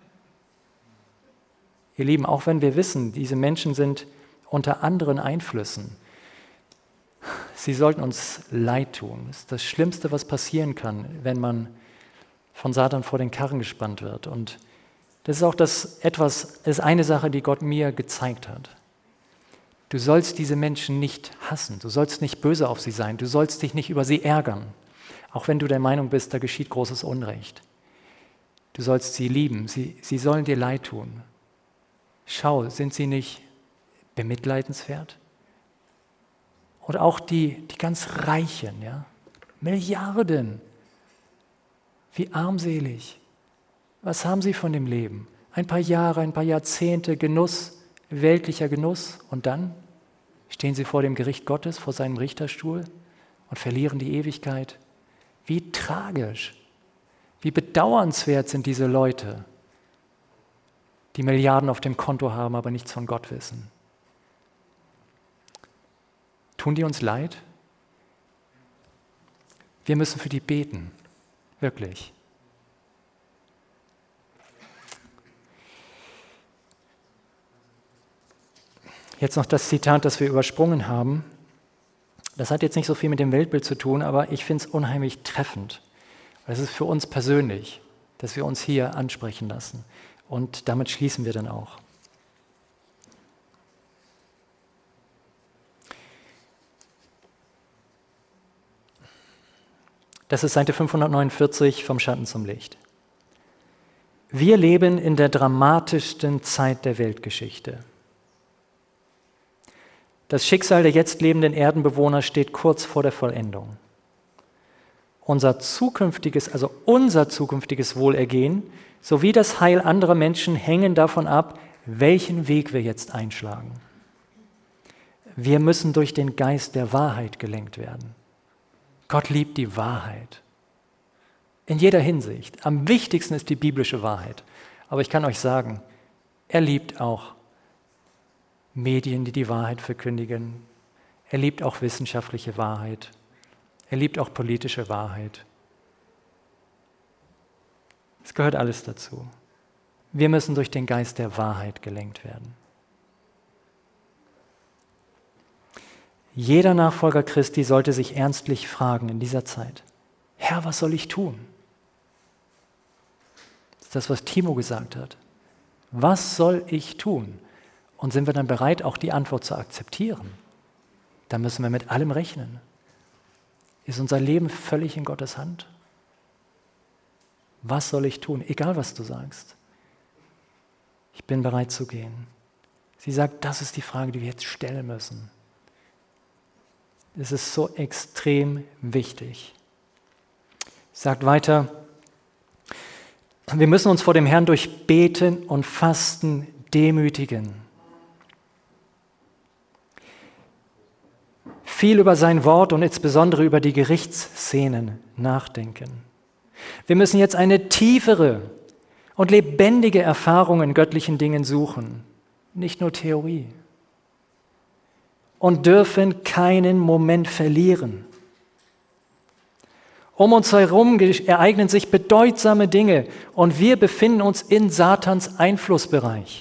Ihr Lieben, auch wenn wir wissen, diese Menschen sind unter anderen Einflüssen. Sie sollten uns leid tun. Das ist das Schlimmste, was passieren kann, wenn man von Satan vor den Karren gespannt wird. Und das ist auch das etwas, ist eine Sache, die Gott mir gezeigt hat. Du sollst diese Menschen nicht hassen. Du sollst nicht böse auf sie sein. Du sollst dich nicht über sie ärgern. Auch wenn du der Meinung bist, da geschieht großes Unrecht. Du sollst sie lieben. Sie, sie sollen dir leid tun. Schau, sind sie nicht bemitleidenswert? Und auch die, die ganz Reichen, ja? Milliarden. Wie armselig. Was haben sie von dem Leben? Ein paar Jahre, ein paar Jahrzehnte Genuss, weltlicher Genuss und dann stehen sie vor dem Gericht Gottes, vor seinem Richterstuhl und verlieren die Ewigkeit. Wie tragisch, wie bedauernswert sind diese Leute, die Milliarden auf dem Konto haben, aber nichts von Gott wissen. Tun die uns leid? Wir müssen für die beten, wirklich. Jetzt noch das Zitat, das wir übersprungen haben. Das hat jetzt nicht so viel mit dem Weltbild zu tun, aber ich finde es unheimlich treffend. Das ist für uns persönlich, dass wir uns hier ansprechen lassen. Und damit schließen wir dann auch. Das ist Seite fünfhundertneunundvierzig vom Schatten zum Licht. Wir leben in der dramatischsten Zeit der Weltgeschichte. Das Schicksal der jetzt lebenden Erdenbewohner steht kurz vor der Vollendung. Unser zukünftiges, also unser zukünftiges Wohlergehen sowie das Heil anderer Menschen hängen davon ab, welchen Weg wir jetzt einschlagen. Wir müssen durch den Geist der Wahrheit gelenkt werden. Gott liebt die Wahrheit. In jeder Hinsicht. Am wichtigsten ist die biblische Wahrheit. Aber ich kann euch sagen, er liebt auch Medien, die die Wahrheit verkündigen. Er liebt auch wissenschaftliche Wahrheit. Er liebt auch politische Wahrheit. Es gehört alles dazu. Wir müssen durch den Geist der Wahrheit gelenkt werden. Jeder Nachfolger Christi sollte sich ernstlich fragen in dieser Zeit: Herr, was soll ich tun? Das ist das, was Timo gesagt hat. Was soll ich tun? Und sind wir dann bereit, auch die Antwort zu akzeptieren? Da müssen wir mit allem rechnen. Ist unser Leben völlig in Gottes Hand? Was soll ich tun? Egal, was du sagst. Ich bin bereit zu gehen. Sie sagt, das ist die Frage, die wir jetzt stellen müssen. Es ist so extrem wichtig. Sie sagt weiter, wir müssen uns vor dem Herrn durch Beten und Fasten demütigen. Viel über sein Wort und insbesondere über die Gerichtsszenen nachdenken. Wir müssen jetzt eine tiefere und lebendige Erfahrung in göttlichen Dingen suchen, nicht nur Theorie. Und dürfen keinen Moment verlieren. Um uns herum ereignen sich bedeutsame Dinge und wir befinden uns in Satans Einflussbereich.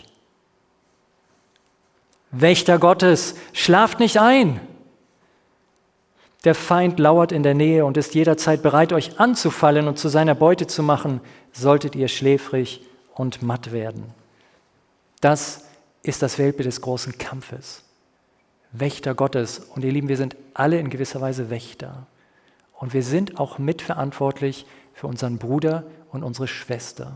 Wächter Gottes, schlaft nicht ein. Der Feind lauert in der Nähe und ist jederzeit bereit, euch anzufallen und zu seiner Beute zu machen, solltet ihr schläfrig und matt werden. Das ist das Weltbild des großen Kampfes. Wächter Gottes. Und ihr Lieben, wir sind alle in gewisser Weise Wächter. Und wir sind auch mitverantwortlich für unseren Bruder und unsere Schwester.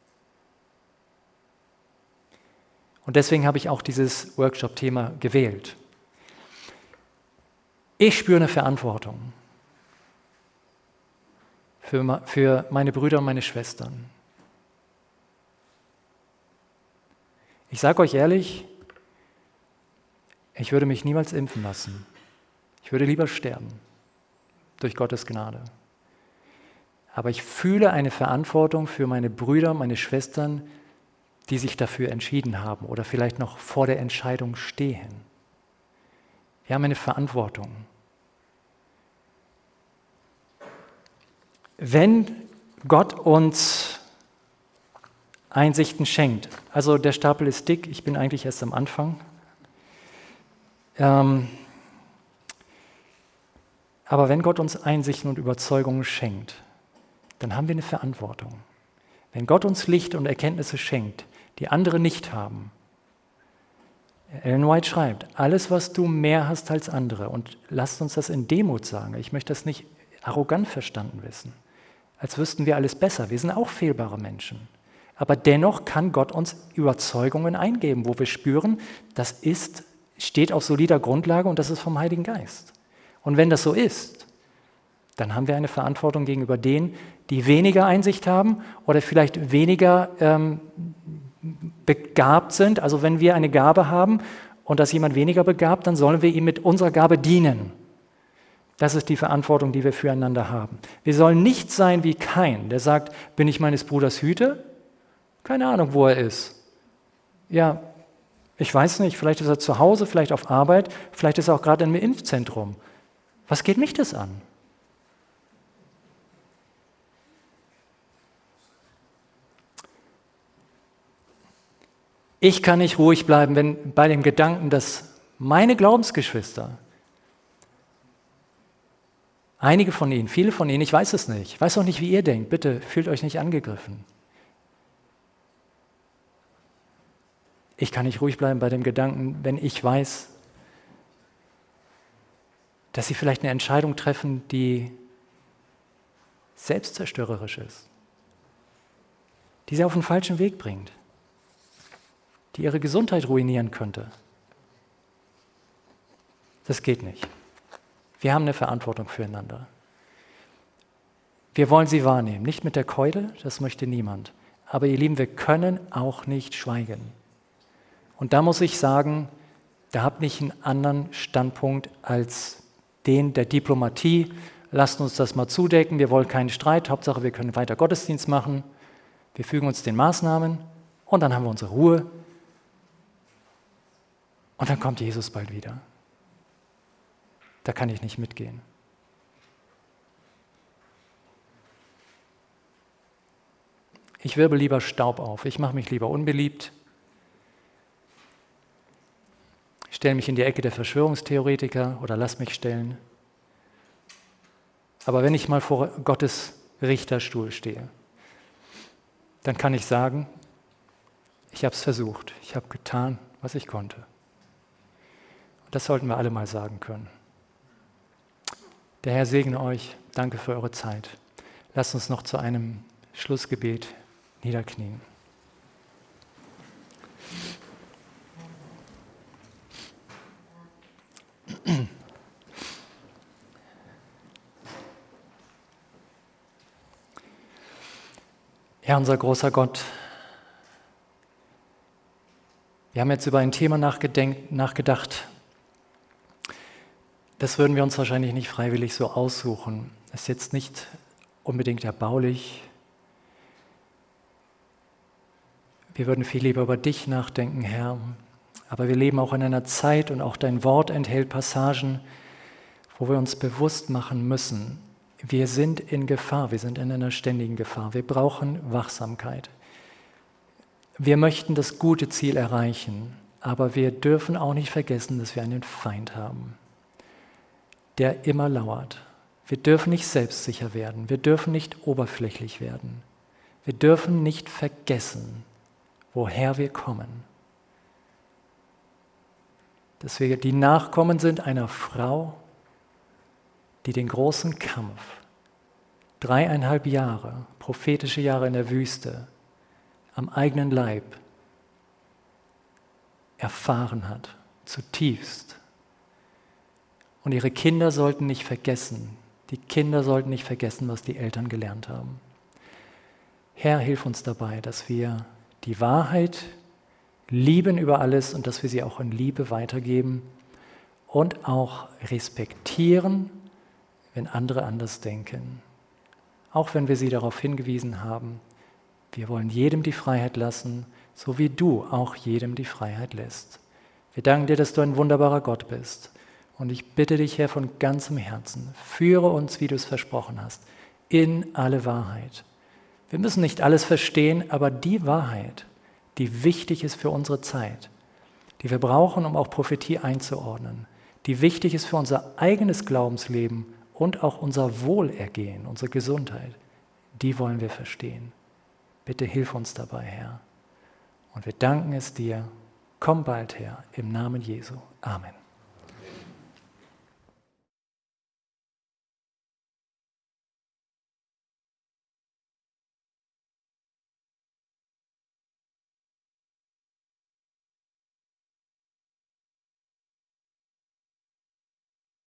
Und deswegen habe ich auch dieses Workshop-Thema gewählt. Ich spüre eine Verantwortung für, für meine Brüder und meine Schwestern. Ich sage euch ehrlich, ich würde mich niemals impfen lassen. Ich würde lieber sterben, durch Gottes Gnade. Aber ich fühle eine Verantwortung für meine Brüder und meine Schwestern, die sich dafür entschieden haben oder vielleicht noch vor der Entscheidung stehen. Wir haben eine Verantwortung. Wenn Gott uns Einsichten schenkt, also der Stapel ist dick, ich bin eigentlich erst am Anfang, ähm, aber wenn Gott uns Einsichten und Überzeugungen schenkt, dann haben wir eine Verantwortung. Wenn Gott uns Licht und Erkenntnisse schenkt, die andere nicht haben. Ellen White schreibt, alles, was du mehr hast als andere, und lasst uns das in Demut sagen, ich möchte das nicht arrogant verstanden wissen, als wüssten wir alles besser. Wir sind auch fehlbare Menschen. Aber dennoch kann Gott uns Überzeugungen eingeben, wo wir spüren, das ist, steht auf solider Grundlage und das ist vom Heiligen Geist. Und wenn das so ist, dann haben wir eine Verantwortung gegenüber denen, die weniger Einsicht haben oder vielleicht weniger ähm, begabt sind, also wenn wir eine Gabe haben und da ist jemand weniger begabt, dann sollen wir ihm mit unserer Gabe dienen. Das ist die Verantwortung, die wir füreinander haben. Wir sollen nicht sein wie Kain, der sagt, bin ich meines Bruders Hüter? Keine Ahnung, wo er ist. Ja, ich weiß nicht, vielleicht ist er zu Hause, vielleicht auf Arbeit, vielleicht ist er auch gerade im Impfzentrum. Was geht mich das an? Ich kann nicht ruhig bleiben, wenn bei dem Gedanken, dass meine Glaubensgeschwister, einige von ihnen, viele von ihnen, ich weiß es nicht, ich weiß auch nicht, wie ihr denkt, bitte fühlt euch nicht angegriffen. Ich kann nicht ruhig bleiben bei dem Gedanken, wenn ich weiß, dass sie vielleicht eine Entscheidung treffen, die selbstzerstörerisch ist, die sie auf den falschen Weg bringt, die ihre Gesundheit ruinieren könnte. Das geht nicht. Wir haben eine Verantwortung füreinander. Wir wollen sie wahrnehmen, nicht mit der Keule, das möchte niemand. Aber ihr Lieben, wir können auch nicht schweigen. Und da muss ich sagen, da habt nicht einen anderen Standpunkt als den der Diplomatie. Lasst uns das mal zudecken, wir wollen keinen Streit, Hauptsache wir können weiter Gottesdienst machen. Wir fügen uns den Maßnahmen und dann haben wir unsere Ruhe. Und dann kommt Jesus bald wieder. Da kann ich nicht mitgehen. Ich wirbel lieber Staub auf, ich mache mich lieber unbeliebt. Ich stelle mich in die Ecke der Verschwörungstheoretiker oder lass mich stellen. Aber wenn ich mal vor Gottes Richterstuhl stehe, dann kann ich sagen, ich habe es versucht, ich habe getan, was ich konnte. Und das sollten wir alle mal sagen können. Der Herr segne euch, danke für eure Zeit. Lasst uns noch zu einem Schlussgebet niederknien. Herr, unser großer Gott, wir haben jetzt über ein Thema nachgedacht, das würden wir uns wahrscheinlich nicht freiwillig so aussuchen. Es ist jetzt nicht unbedingt erbaulich. Wir würden viel lieber über dich nachdenken, Herr. Aber wir leben auch in einer Zeit und auch dein Wort enthält Passagen, wo wir uns bewusst machen müssen, wir sind in Gefahr, wir sind in einer ständigen Gefahr. Wir brauchen Wachsamkeit. Wir möchten das gute Ziel erreichen, aber wir dürfen auch nicht vergessen, dass wir einen Feind haben, der immer lauert. Wir dürfen nicht selbstsicher werden, wir dürfen nicht oberflächlich werden. Wir dürfen nicht vergessen, woher wir kommen. Dass wir die Nachkommen sind einer Frau, die den großen Kampf, dreieinhalb Jahre, prophetische Jahre in der Wüste, am eigenen Leib erfahren hat, zutiefst. Und ihre Kinder sollten nicht vergessen, die Kinder sollten nicht vergessen, was die Eltern gelernt haben. Herr, hilf uns dabei, dass wir die Wahrheit lieben über alles und dass wir sie auch in Liebe weitergeben und auch respektieren, wenn andere anders denken. Auch wenn wir sie darauf hingewiesen haben, wir wollen jedem die Freiheit lassen, so wie du auch jedem die Freiheit lässt. Wir danken dir, dass du ein wunderbarer Gott bist. Und ich bitte dich, Herr, von ganzem Herzen, führe uns, wie du es versprochen hast, in alle Wahrheit. Wir müssen nicht alles verstehen, aber die Wahrheit, die wichtig ist für unsere Zeit, die wir brauchen, um auch Prophetie einzuordnen, die wichtig ist für unser eigenes Glaubensleben und auch unser Wohlergehen, unsere Gesundheit, die wollen wir verstehen. Bitte hilf uns dabei, Herr. Und wir danken es dir. Komm bald her, im Namen Jesu. Amen.